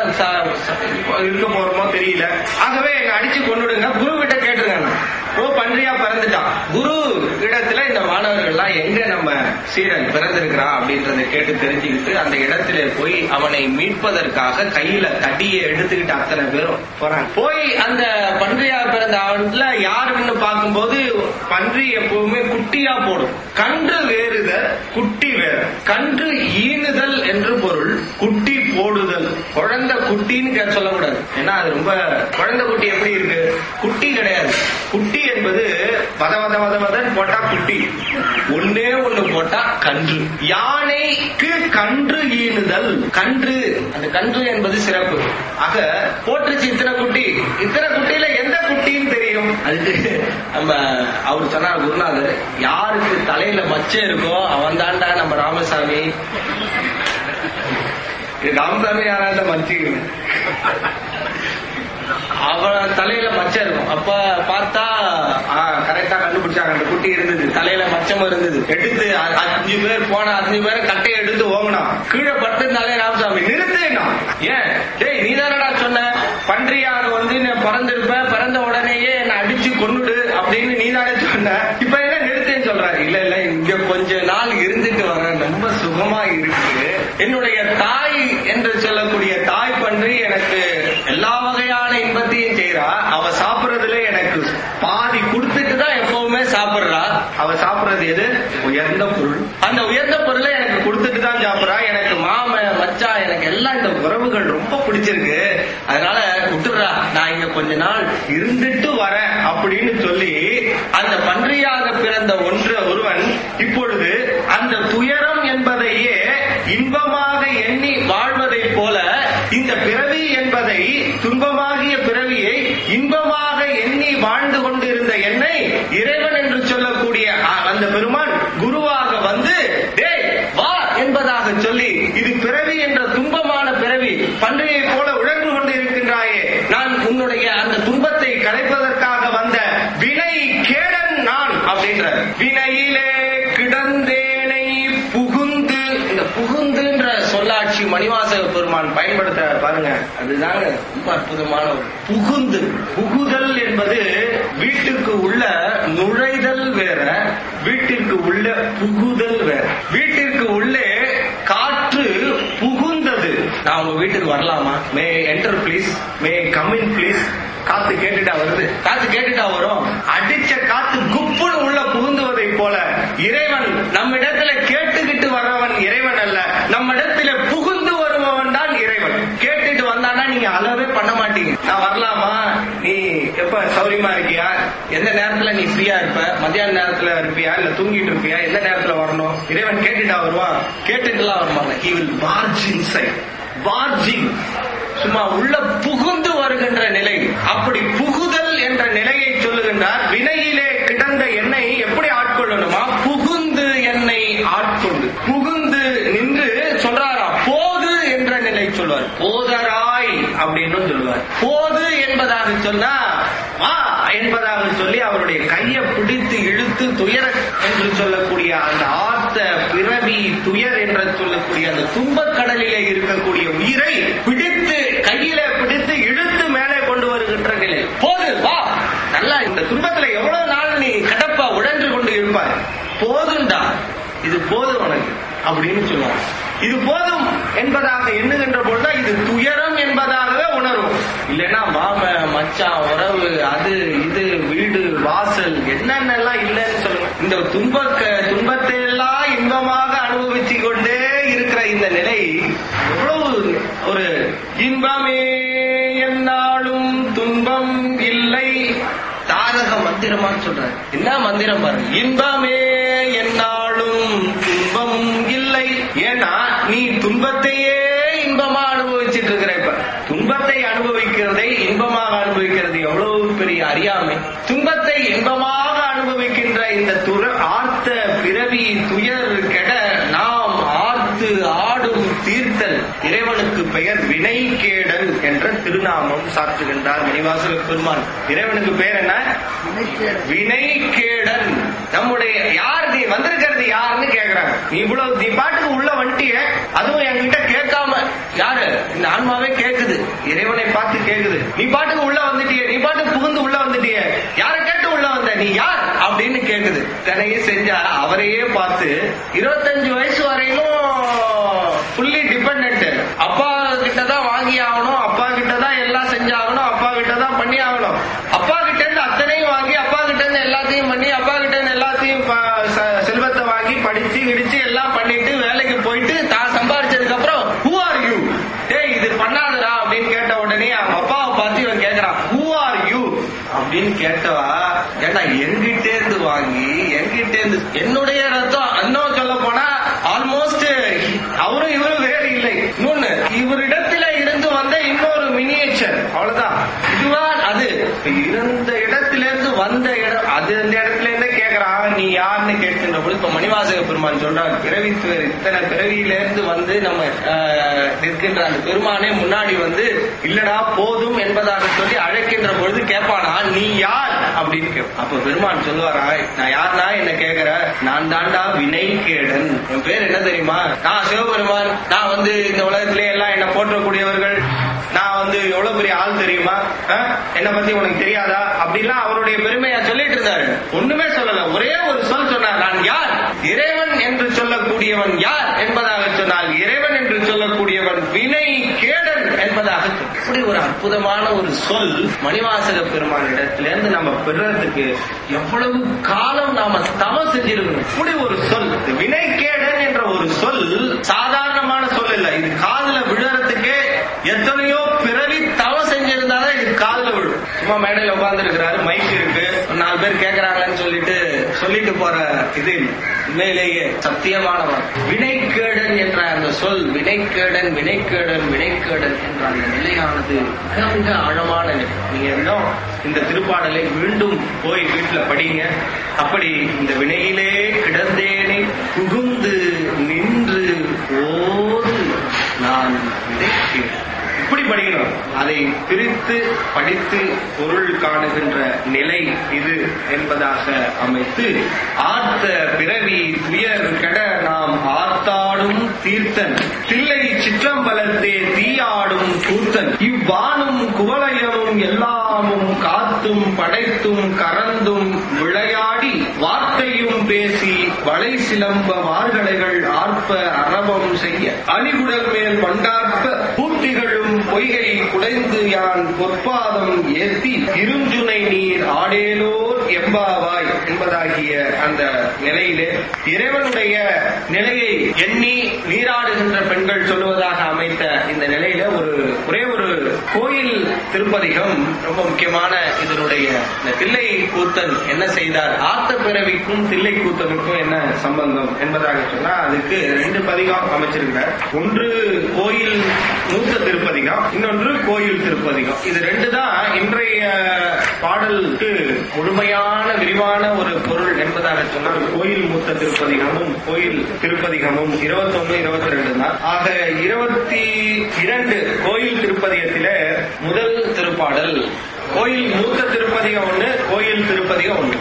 Speaker 2: இருக்க போறோமோ தெரியல, ஆகவே என்னை அடிச்சு கொன்னுடுங்க, குரு கிட்ட கேட்டுருங்க. ஓ பன்றியா பிறந்துட்டான். குரு இடத்துல இந்த மாணவர்கள்லாம் எங்க நம்ம சீடன் பிறந்திருக்கிறான் அப்படின்றத கேட்டு தெரிஞ்சுக்கிட்டு அந்த இடத்துல போய் அவனை மீட்பதற்காக கையில தடியை எடுத்துக்கிட்டு அத்தனை பேரும் போறாங்க. போய் அந்த பன்றியா பிறந்த அவன்ல யாருன்னு பார்க்கும்போது பன்றி எப்பவுமே குட்டியா போடும். கன்று வேறுதல், குட்டி வேறு. கன்று ஈனுதல் என்று பொருள், குட்டி போடுதல் குழந்தை குட்டின்னு சொல்லக்கூடாது. ஏன்னா அது ரொம்ப குழந்தை குட்டி எப்படி இருக்கு? குட்டி கிடையாது. குட்டி என்பது வத வத வத வதன்னு போட்டா குட்டி, ஒன்னே ஒண்ணு போட்டா கன்று. யானைக்கு கன்று ஈனுதல். கன்று, அந்த கன்று என்பது சிறப்பு. ஆக போட்டுச்சு இத்தனை குட்டி, இத்தனை குட்டியில எந்த குட்டின்னு தெரியும்? அதுக்கு நம்ம அவர் சொன்னார் குருநாதர், யாருக்கு தலையில மச்சம் இருக்கோ அவன் தாண்டா நம்ம ராமசாமி. ராமசாமி யாராண்ட மச்சி, அவன் தலையில மச்சம் இருக்கும். அப்ப பார்த்தா கரெக்டா கண்டுபிடிச்சாங்க, அந்த குட்டி இருந்தது, தலையில மச்சம் இருந்தது. எடுத்து அஞ்சு பேர் போன அஞ்சு பேரை கட்டையை எடுத்து ஓங்கினா, கீழே படுத்திருந்தாலே ராமசாமி நிறுத்துனா. ஏன் டேய் நீ தானடா சொன்ன பன்றியாக வந்து நான் பறந்திருப்பேன், பிறந்த உடனேயே என்ன அடிச்சு கொன்னுடு அப்படின்னு நீ தானே சொன்ன, இப்ப என்ன நிறுத்தேன்னு சொல்றாரு. இல்ல இல்ல இங்க கொஞ்ச நாள் இருந்துட்டு வர ரொம்ப சுகமா இருக்கு. என்னுடைய தாய் என்று சொல்லக்கூடிய தாய் பன்றி எனக்கு எல்லா வகையான இன்பத்தையும் செய்யறா. அவ சாப்பிடுறதுல எனக்கு பாதி கொடுத்துட்டு தான் எப்பவுமே சாப்பிடுறா. அவ சாப்பிடுறது எது? உயர்ந்த பொருள். அந்த உயர்ந்த பொருளை எனக்கு கொடுத்துட்டு தான் சாப்பிடுறா. எனக்கு மாம மச்சா எனக்கு எல்லாம் இந்த உறவுகள் ரொம்ப பிடிச்சிருக்கு, அதனால விட்டுறா, நான் இங்க கொஞ்ச நாள் இருந்துட்டு வரேன் அப்படின்னு சொல்லி அந்த பன்றியாக பிறந்த ஒன்று ஒருவன் இப்பொழுது அந்த துயரம் என்பதையே இன்பமாக எண்ணி வாழ்வதை போல இந்த பிறவி என்பதை, துன்பமாகிய பிறவியை இன்பமாக எண்ணி வாழ்ந்து கொண்டிருந்த என்னை இறைவன் என்று சொல்லக்கூடிய அந்த பெருமான் குருவாக வந்து டேய் வா என்பதாக சொல்லி, இது பிறவி என்ற துன்பமான பிறவி, பன்றியை போல உழன்று கொண்டு இருக்கின்றாயே, நான் உன்னுடைய அந்த துன்பத்தை களைப்பதற்காக வந்த வினை கேடன் நான் அப்படின்ற வினையிலே கிடந்தேனை புகுந்து. இந்த புகுந்துன்ற சொல்லாட்சி மணிவாசக பெருமான் பயன்படுத்த பாருங்க, அதுதாங்க ரொம்ப அற்புதமான ஒரு புகுந்து. புகுதல் என்பது வீட்டுக்கு உள்ள நுழைதல் வேற, வீட்டிற்கு உள்ள புகுதல் வேற. வீட்டிற்கு உள்ளே காற்று புகுந்தது, நான் உங்க வீட்டுக்கு வரலாமா, may enter please, may come in please. காத்து கேட்டுட்டா வருது, காத்து கேட்டுட்டா வரும். அடிச்ச காத்து குப்புன்னு உள்ள புகுந்துவதை போல இறைவன் நம்மிடத்துல கேட்டுக்கிட்டு வர்றவன் இறைவன் அல்ல, நம்மிடத்துல புகுந்து வருபவன் தான் இறைவன். கேட்டுட்டு வந்தானா நீங்க அளவே பண்ண மாட்டீங்க. நான் வரலாமா, நீ எப்ப சௌரியமா இருக்கியா, எந்த நேரத்துல நீ ஃப்ரீயா இருப்ப, மத்தியான நேரத்துல இருப்பியா இல்ல தூங்கிட்டு இருப்பியா, எந்த நேரத்துல வரணும், இறைவன் கேட்டுட்டா வருவான். கேட்டுட்டுலாம் வருவாங்க. he will barge inside, barging, சும்மா உள்ள புகுந்து வருகின்ற நிலை. அப்படி புகுதல் என்ற நிலையை சொல்லுகின்றார். வினையிலே கிடந்த என்னை எப்படி ஆட்கொள்ளணுமா, புகுந்து என்னை ஆட்கொண்டு, புகுந்து நின்று சொல்றாரா, போது என்ற நிலை சொல்வார். போதராய் அப்படின்னு சொல்லுவார். போது என்பதாக சொன்னா வா என்பதாக சொல்லி அவருடைய கையை பிடித்து இழுத்து துயர என்று சொல்லக்கூடிய அந்த ஆர்த்த பிறவி துயர் என்று சொல்லக்கூடிய அந்த துன்பக் கடலிலே இருக்கக்கூடிய உயிரை பிடித்து கையில பிடித்து இழுத்து மேலே கொண்டு வருகின்ற நிலை. போது வா, நல்லா இந்த துன்பத்துல எவ்வளவு நாள் நீ கடப்பா உடன்று கொண்டு இருப்பார், போதுண்டா, இது போதும் உனக்கு அப்படின்னு சொல்லுவாங்க. இது போதும் என்பதாக எண்ணுகின்ற பொழுதுதான் இது துயரம் என்பதாகவே உணரும். இல்லைன்னா மாம மச்சான் உறவு அது இது வீடு வாசல் என்னென்னலாம் இல்லைன்னு சொல்லுங்க. இந்த துன்ப துன்பத்தை எல்லாம் இன்பமாக அனுபவிச்சு கொண்டே இருக்கிற இந்த நிலை எவ்வளவு ஒரு இன்பமே என்னாலும் துன்பம் இல்லை. தாரக மந்திரமான்னு சொல்றாரு. என்ன மந்திரம் பாருங்க, இன்பமே என்னாலும் துன்பம் இல்லை. ஏன்னா நீ துன்பத்தையே இன்பமா அனுபவிச்சுட்டு இருக்கிற. இப்ப துன்பத்தை அனுபவிக்கிறதை இன்பமாக அனுபவிக்கிறது எவ்வளவு பெரிய அறியாமை. துன்பத்தை இன்பமாக அனுபவிக்கின்ற இந்த துற ஆர்த்த பிறவி துயர் கெட நாம் ஆர்த்து ஆடும் தீர்த்தல் இறைவனுக்கு பெயர் வினைகேடன் என்ற திருநாமம் சாற்றுகின்றார் மணிவாசக பெருமான். இறைவனுக்கு பெயர் என்ன? வினைகேடன். நம்முடைய யார் நீ வந்திருக்கிறது யாருன்னு கேக்குறாங்க. நீ இவ்வளவு நீ பாட்டுக்கு உள்ள வந்துட்டிய, அதுவும் என்கிட்ட கேட்காம, யாரு இந்த ஆன்மாவே கேக்குது, இறைவனை பார்த்து கேக்குது. நீ பாட்டுக்கு உள்ள வந்துட்டிய, நீ பாட்டுக்கு புகுந்து உள்ள வந்துட்டிய, யாரை கேட்டு உள்ள வந்த, நீ யார் அப்படின்னு கேக்குது. தன்னையே செஞ்சா அவரையே பார்த்து இருபத்தஞ்சு வயசு வரையிலும் ஃபுல்லி டிபெண்ட், அப்பா கிட்டதான் வாங்கி ஆகணும், அப்பா கிட்டதான் எல்லாம் செஞ்சாகணும், அப்பா கிட்டதான் பண்ணி ஆகணும். அப்பா கிட்ட இருந்து அத்தனையும் வாங்கி, அப்பா கிட்ட இருந்து எல்லாத்தையும் பண்ணி, அப்பா கிட்ட இருந்து எல்லாத்தையும் செல்வத்தை வாங்கி படிச்சு இடிச்சு எல்லாம் பண்ணிட்டு வேலைக்கு போயிட்டு தான் சம்பாதிச்சதுக்கு அப்புறம் who are you? டேய் இது பண்ணா அப்படின்னு கேட்டவா, ஏன்னா எங்கிட்டே இருந்து வாங்கி எங்கிட்டே இருந்து என்னுடைய ரத்தம், இன்னும் சொல்ல போனா ஆல்மோஸ்ட் அவரும் இவரும் வேறு இல்லை. இன்னொன்னு, இவரிடத்துல இருந்து வந்த இன்னொரு மினியேச்சர், அவ்வளவுதான். இதுவா அது இருந்த இடத்துல இருந்து வந்த இடம், அது அந்த இடத்துல இருந்து கேட்கறான், நீ யாருன்னு கேட்கின்ற பொழுது இப்ப மணிவாசக பெருமான் சொல்றான், பிறவி இத்தனை பிறவியில இருந்து வந்து நம்ம நிற்கின்ற அந்த பெருமானே முன்னாடி வந்து இல்லடா போதும் என்பதாக சொல்லி அழைக்கின்ற பொழுது கேட்பானா, நீ யார் அப்படின்னு கேட்பான். அப்ப பெருமான் சொல்லுவாரா, நான் யாருனா என்ன கேட்கிற, நான் தாண்டா வினை கேடன். என் பேர் என்ன தெரியுமா, நான் சிவபெருமான். நான் வந்து இந்த உலகத்திலே எல்லாம் என்ன போற்றக்கூடியவர்கள். நான் வந்து எவ்வளவு பெரிய ஆள் தெரியுமா, என்ன பத்தி உனக்கு தெரியாதா அப்படிலாம் அவருடைய பெருமையா சொல்லிட்டு இருந்தாரு. ஒண்ணுமே சொல்லல, ஒரே ஒரு சொல் சொன்னார், நான் யார், இறைவன் என்று சொல்லக்கூடியவன் யார் என்பதாக சொன்னால், இறைவன் என்று சொல்லக்கூடியவன் வினை கேடன் என்பதாக. இப்படி ஒரு அற்புதமான ஒரு சொல் மணிவாசக பெருமான் இடத்திலிருந்து நம்ம பெறுறதுக்கு எவ்வளவு காலம் நாம தவம் செஞ்சிருக்கணும். இப்படி ஒரு சொல், வினை கேடன் என்ற ஒரு சொல் சாதாரணமான சொல் இல்ல. இது காதுல விழுறதுக்கே எத்தனையோ பிறவி தவம் செஞ்சிருந்தாதான் இது காதுல விழும். சும்மா மேடையில உட்கார்ந்து இருக்கிறாரு, மைக் இருக்கு, நாலு பேர் கேட்கறாங்கன்னு சொல்லிட்டு சொல்லிட்டு போற இது உண்மையிலேயே சத்தியமானவன். வினைக்கேடன் என்ற அந்த சொல், வினைக்கேடன் வினைக்கேடன் வினைக்கேடன் என்ற அந்த நிலையானது மிக மிக ஆழமான நிலை. நீங்க இன்னும் இந்த திருப்பாடலை மீண்டும் போய் வீட்டுல படிங்க. அப்படி இந்த வினையிலே கிடந்தேனே புகுந்து நின்று ஓது நான் வினைக்கேடன், இப்படி படிக்கணும். அதை பிரித்து படித்து பொருள் காணுகின்ற நிலை இது என்பதாக அமைத்து, ஆர்த்த பிறவி துயர் கெட நாம் ஆர்த்தாடும் தீர்த்தன் தில்லை சிற்றம்பலத்தே தீயாடும் கூத்தன் இவ்வானும் குவளையமும் எல்லாமும் காத்தும் படைத்தும் கறந்தும் விளையாடி வார்த்தையும் பேசி வளை சிலம்ப வார்களைகள் ஆர்ப்ப அரவம் செய்ய அணிகுடல் மேல் வண்டார்ப்ப பூத்திகளும் பொய்கை குடைந்து யான் பொற்பாதம் ஏற்றி இருஞ்சுனை நீர் ஆடேலோர் எம்பாவாய் என்பதாகிய அந்த நிலையிலே இறைவனுடைய நிலையை எண்ணி நீராடுகின்ற பெண்கள் சொல்லுவதாக அமைத்த இந்த நிலையில ஒரு ஒரே ஒரு கோயில் திருப்பதிகம் ரொம்ப முக்கியமான. இதனுடைய இந்த தில்லை கூத்தன் என்ன செய்தார், ஆத்த பிறவிக்கும் தில்லை கூத்தனுக்கும் என்ன சம்பந்தம் என்பதாக சொன்னா, அதுக்கு ரெண்டு பதிகம் அமைச்சிருக்கிறார். ஒன்று கோயில் மூத்த திருப்பதிகம், இன்னொன்று கோயில் திருப்பதிகம். இது ரெண்டு தான் இன்றைய பாடலுக்கு முழுமையான விரிவான ஒரு பொருள் என்பதாக சொன்னால், கோயில் மூத்த திருப்பதிகமும் கோயில் திருப்பதிகமும் இருபத்தி ஒன்னு இருபத்தி ரெண்டு தான். ஆக இருபத்தி இரண்டு கோயில் திருப்பதிகத்தில முதல் திருப்பாடல் கோயில் மூத்த திருப்பதிகம் ஒண்ணு, கோயில் திருப்பதிகம் ஒண்ணு.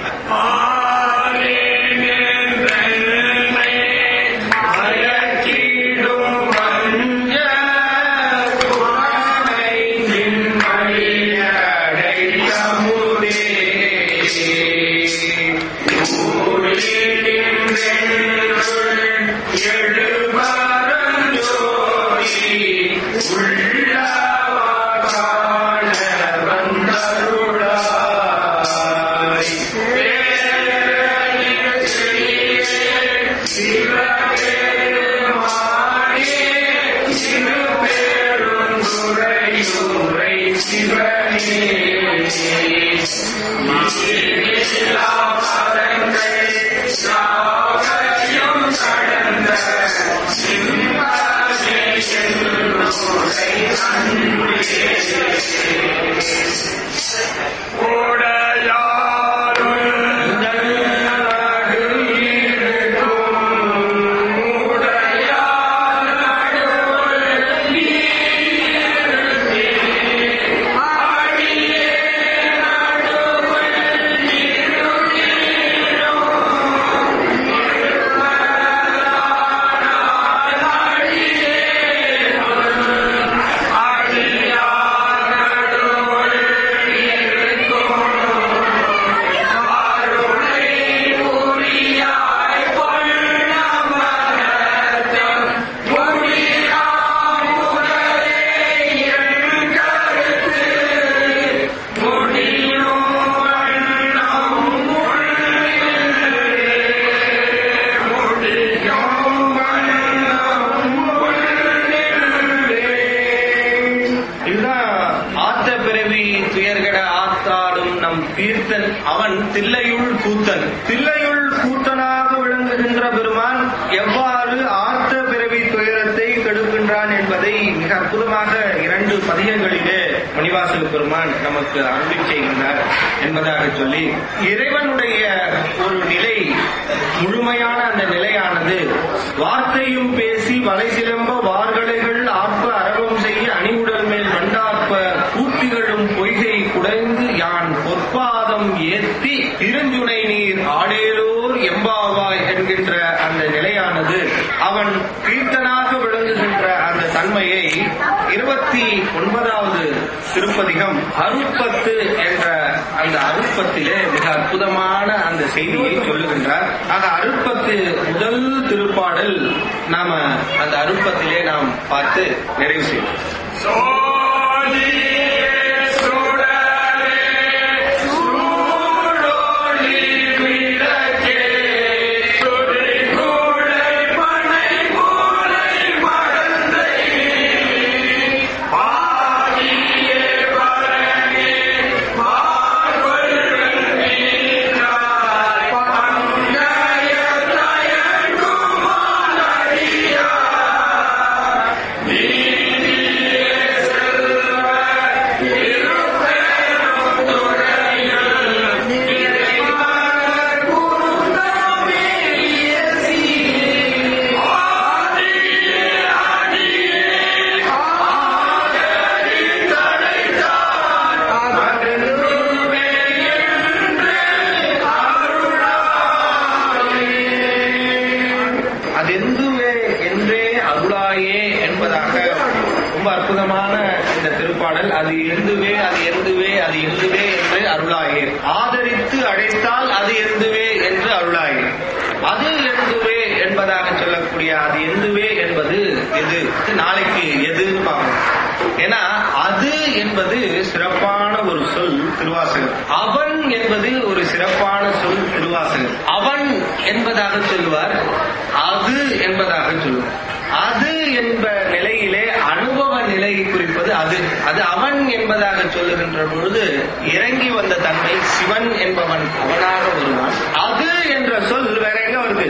Speaker 2: நம் தீர்த்தன் அவன் தில்லையுள் கூத்தன். தில்லையுள் கூத்தனாக விளங்குகின்ற பெருமான் எவ்வாறு ஆர்த்த பிறவி துயரத்தை கெடுக்கின்றான் என்பதை மிக அற்புதமாக இரண்டு பதிகங்களிலே மணிவாசக பெருமான் நமக்கு அருளி செய்கின்றார் என்பதாக சொல்லி, இறைவனுடைய ஒரு நிலை, முழுமையான அந்த நிலையானது வார்த்தையும் பேசி வலை சிலம்ப வார்கடைகள் ஆற்ப அரவம் செய்ய அணிவுடல் மேல் வண்டாற்ப கூத்திகளும் பொய்கை குடைந்து யான் பொற்பாதம் ஏத்தி இருஞ்சுனை நீர் ஆடேலோர் எம்பாவாய் என்கின்ற அந்த நிலையானது அவன் கீர்த்தனாக விளங்குகின்ற அந்த தன்மையை இருபத்தி ஒன்பதாவது திருப்பதிகம் அருட்பத்து என்ற அந்த அருட்பத்திலே மிக அற்புதமான அந்த செய்தியை சொல்லுகின்றார். ஆக அருட்பத்து முதல் திருப்பாடல் நாம அந்த அருட்பத்திலே நாம் பார்த்து நிறைவு செய்வோம். அது எந்துவே அது எந்துவே அது எந்துவே என்று அருளாயே. ஆதரித்து அழைத்தால் அது எந்துவே என்று அருளாயே. அது எந்துவே என்பதாக சொல்லக்கூடிய அது எந்துவே என்பது எது, நாளைக்கு எதுன்னு பார்க்கணும். ஏன்னா அது என்பது சிறப்பான ஒரு சொல் திருவாசகர். அவன் என்பது ஒரு சிறப்பான சொல் திருவாசகர். அவன் என்பதாக சொல்லுவார், அது என்பதாக சொல்லுவார். அது என்ப நிலையிலே அனுபவ நிலை குறிப்பது அது. அது அவன் என்பதாக சொல்லுகின்ற பொழுது இறங்கி வந்த தன்மை சிவன் என்பவன் அவனாக வருவான். அது என்ற சொல் வேற எங்க வருது?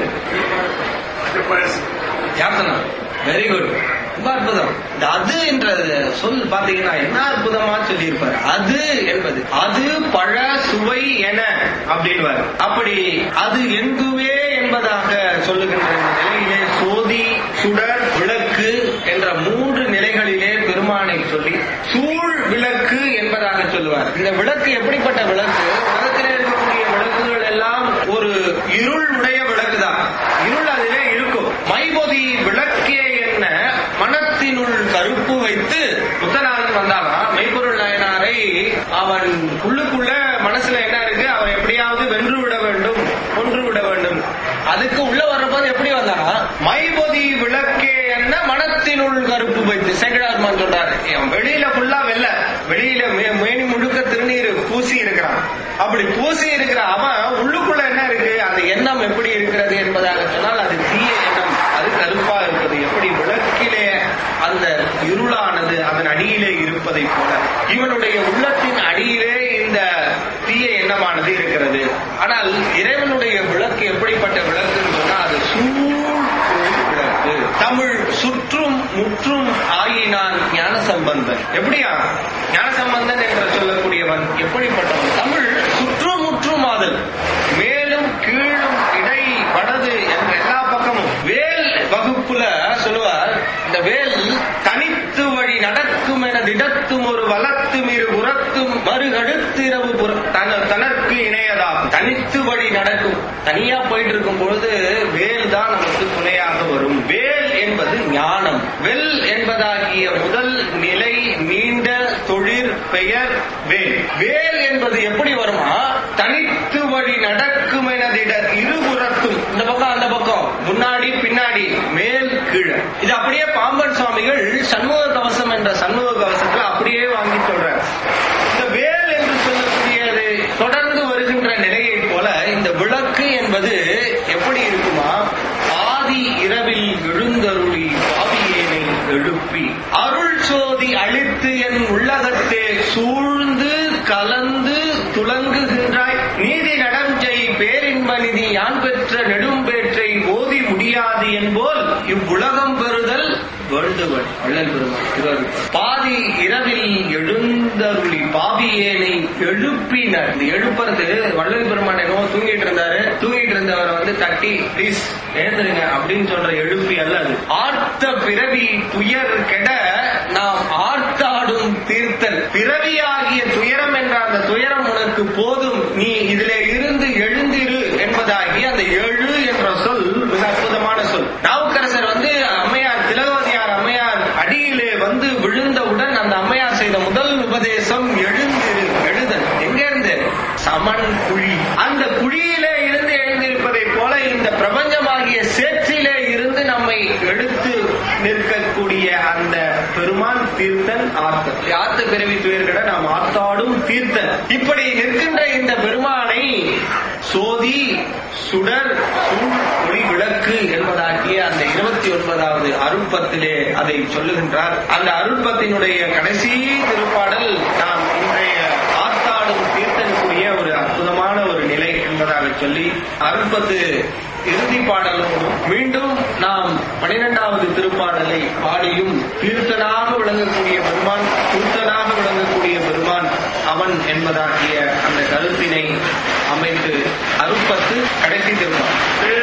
Speaker 2: யாத்தனா. வெரி குட், ரொம்ப அற்புதம். இந்த அது என்ற சொல் பாத்தீங்கன்னா என்ன அற்புதமா சொல்லியிருப்பார். அது என்பது அது பழ சுவை என அப்படின்னு அப்படி அது எங்குவே என்பதாக சொல்லுகின்ற நிலையிலே சோதி சுடர் விளக்கு என்ற மூன்று நிலைகளிலே பெருமானை சொல்லி சூழ் விளக்கு என்பதாக சொல்லுவார். இந்த விளக்கு எப்படிப்பட்ட விளக்கு? உலகத்திலே இருக்கக்கூடிய விளக்குகள் எல்லாம் ஒரு இருள் உடைய விளக்கு தான். இருள் அதிலே இருக்கும். மைபொதி விளக்கே என்ன மனத்தினுள் கருப்பு வைத்து புத்தநாதன் வந்தானா மெய்ப்பொருள் நாயனாரை அவன் உள்ளுக்குள்ள மனசுல என்ன இருக்கு, அவன் எப்படியாவது வென்று விட வேண்டும், கொன்று விட வேண்டும். அதுக்கு உள்ள வர்றபோது எப்படி வந்தானா மைபொதி விளக்கே என்ன மனத்தினுள் கருப்பு வைத்து. சேகராத்மான் சொல்றாரு, வெளியில ஃபுல்லா வெள்ள, வெளியில மேனி முழுக்க திருநீர் பூசி இருக்கிறான். அப்படி பூசி இருக்கிற அவன் உள்ளுக்குள்ள என்ன இருக்கு, அந்த எண்ணம் எப்படி இருக்கிறது என்பதாக சொன்னால் அது தீய எண்ணம், அது கருப்பா இருப்பது. எப்படி விளக்கிலே அந்த இருளானது அதன் அடியிலே இருப்பதை போல இவனுடைய உள்ளத்தின் அடியிலே இந்த தீய எண்ணமானது இருக்கிறது. ஆனால் இறைவனுடைய விளக்கு எப்படிப்பட்ட விளக்குன்னு சொன்னா அது சூழ் விளக்கு. தமிழ் சுற்றும் முற்றும் ஆயினான் ஞான சம்பந்தன். எப்படியா ஞான சம்பந்தன் என்று சொல்லக்கூடியவன் எப்படிப்பட்டவன்? தமிழ் சுற்றும் முற்றும் ஆதல், மேலும் கீழும் இடை வடது என்ற எல்லா பக்கமும். வேல் வகுப்புல சொல்லுவார், இந்த வேல் தனித்து வழி நடக்கும் என திடத்தும் ஒரு வலத்தும் இரு புறத்தும் மறுகடுத்திரவு தனக்கு இணையதாகும். தனித்து வழி நடக்கும், தனியா போயிட்டு இருக்கும் பொழுது வேல் தான் நமக்கு துணையாக வரும். வேல் என்பது ஞானம். வெல் என்பதாகிய முதல் நிலை நீண்ட தொழிற் பெயர் வேல். வேல் என்பது எப்படி வருமா, தனித்து வழி நடக்கும் என திட இருபுறத்தும், இந்த பக்கம் அந்த பக்கம், முன்னாடி பின்னாடி, மேல் கீழே. இது அப்படியே பாம்பன் சுவாமிகள் சண்முக கவசம் என்ற சண்முக கவசத்துல அப்படியே வாங்கி சொல்றார். இந்த வேல் என்று சொல்லக்கூடியது தொடர்ந்து வருகின்ற நிலையை போல இந்த விளக்கு என்பது எப்படி இருக்குமா, ஆதி இரவில் எழுந்தருளி பாவியேனை எழுப்பி அருள் சோதி அளித்து என் உள்ளகத்தே சூழ்ந்து கலந்து துளங்குகின்றாய் நீதி நடஞ்சை பேரின்ப நிதி யான் பெற்ற நெடும்பேற்றை ஓதி முடியாது என்போல் இவ்வுலகம் பெறுதல் வேண்டுவன் வள்ளல் பெருமான் இவர் பாதி இரவில் எழுந்தருளி பாவியேனை எழுப்பினர். இந்த எழுப்புறது வள்ளல் பெருமான் என்னவோ தூங்கிட்டு இருந்தாரு, தூங்கிட்டு இருந்தவரை வந்து தட்டி ப்ளீஸ் எழுந்துருங்க அப்படின்னு சொல்ற எழுப்பி அல்ல அது. ஆர்த்த பிறவி துயர் கெட நாம் ஆர்த்தாடும் தீர்த்தல். பிறவியாகிய துயரம் என்ற அந்த துயரம் உனக்கு போதும், நீ இதிலே இருந்து எழுந்திரு என்பதாகி அந்த எழு என்ற சொல் மிக அற்புதமான சொல். நாவுக்கரசர் வந்து அம்மையார் திலகவதியார் அம்மையார் அடியிலே வந்து விழுந்தவுடன் அந்த அம்மையார் செய்த முதல் உபதேசம் எழுந்திரு. எழுதல் எங்க இருந்து? சமன் குழி. அந்த குழியிலே இருந்து எழுந்திருப்பதை போல இந்த பிரபஞ்சமாகிய சேற்றிலே இருந்து நம்மை எடுத்து நிற்கக்கூடிய அந்த பெருமான் தீர்த்தன் ஆர்த்தன். ஆர்த்த பிறவி துயர்கட நாம் ஆர்த்தாடும் தீர்த்தன். இப்படி நிற்கின்ற இந்த பெருமானை சோதி சுடர் சூழ் ஒளி விளக்கு என்பதாகிய அந்த இருபத்தி ஒன்பதாவது அருட்பத்திலே அதை சொல்லுகின்றார். அந்த அருட்பத்தினுடைய கடைசி திருப்பாடல் நாம் இன்றைய ஆர்த்தாடும் தீர்த்தனுக்குரிய ஒரு அற்புதமான ஒரு நிலை என்பதாக சொல்லி அருட்பத்து இறுதி பாடலும் மீண்டும் நாம் பனிரெண்டாவது திருப்பாடலை பாடியும் தீர்த்தனாக விளங்கக்கூடிய பெருமான் தீர்த்தனாக விளங்கக்கூடிய பெருமான் அவன் என்பதாகிய அந்த கருத்தினை அமைத்து அருட்பத்து கடைசி திருப்பாடல்.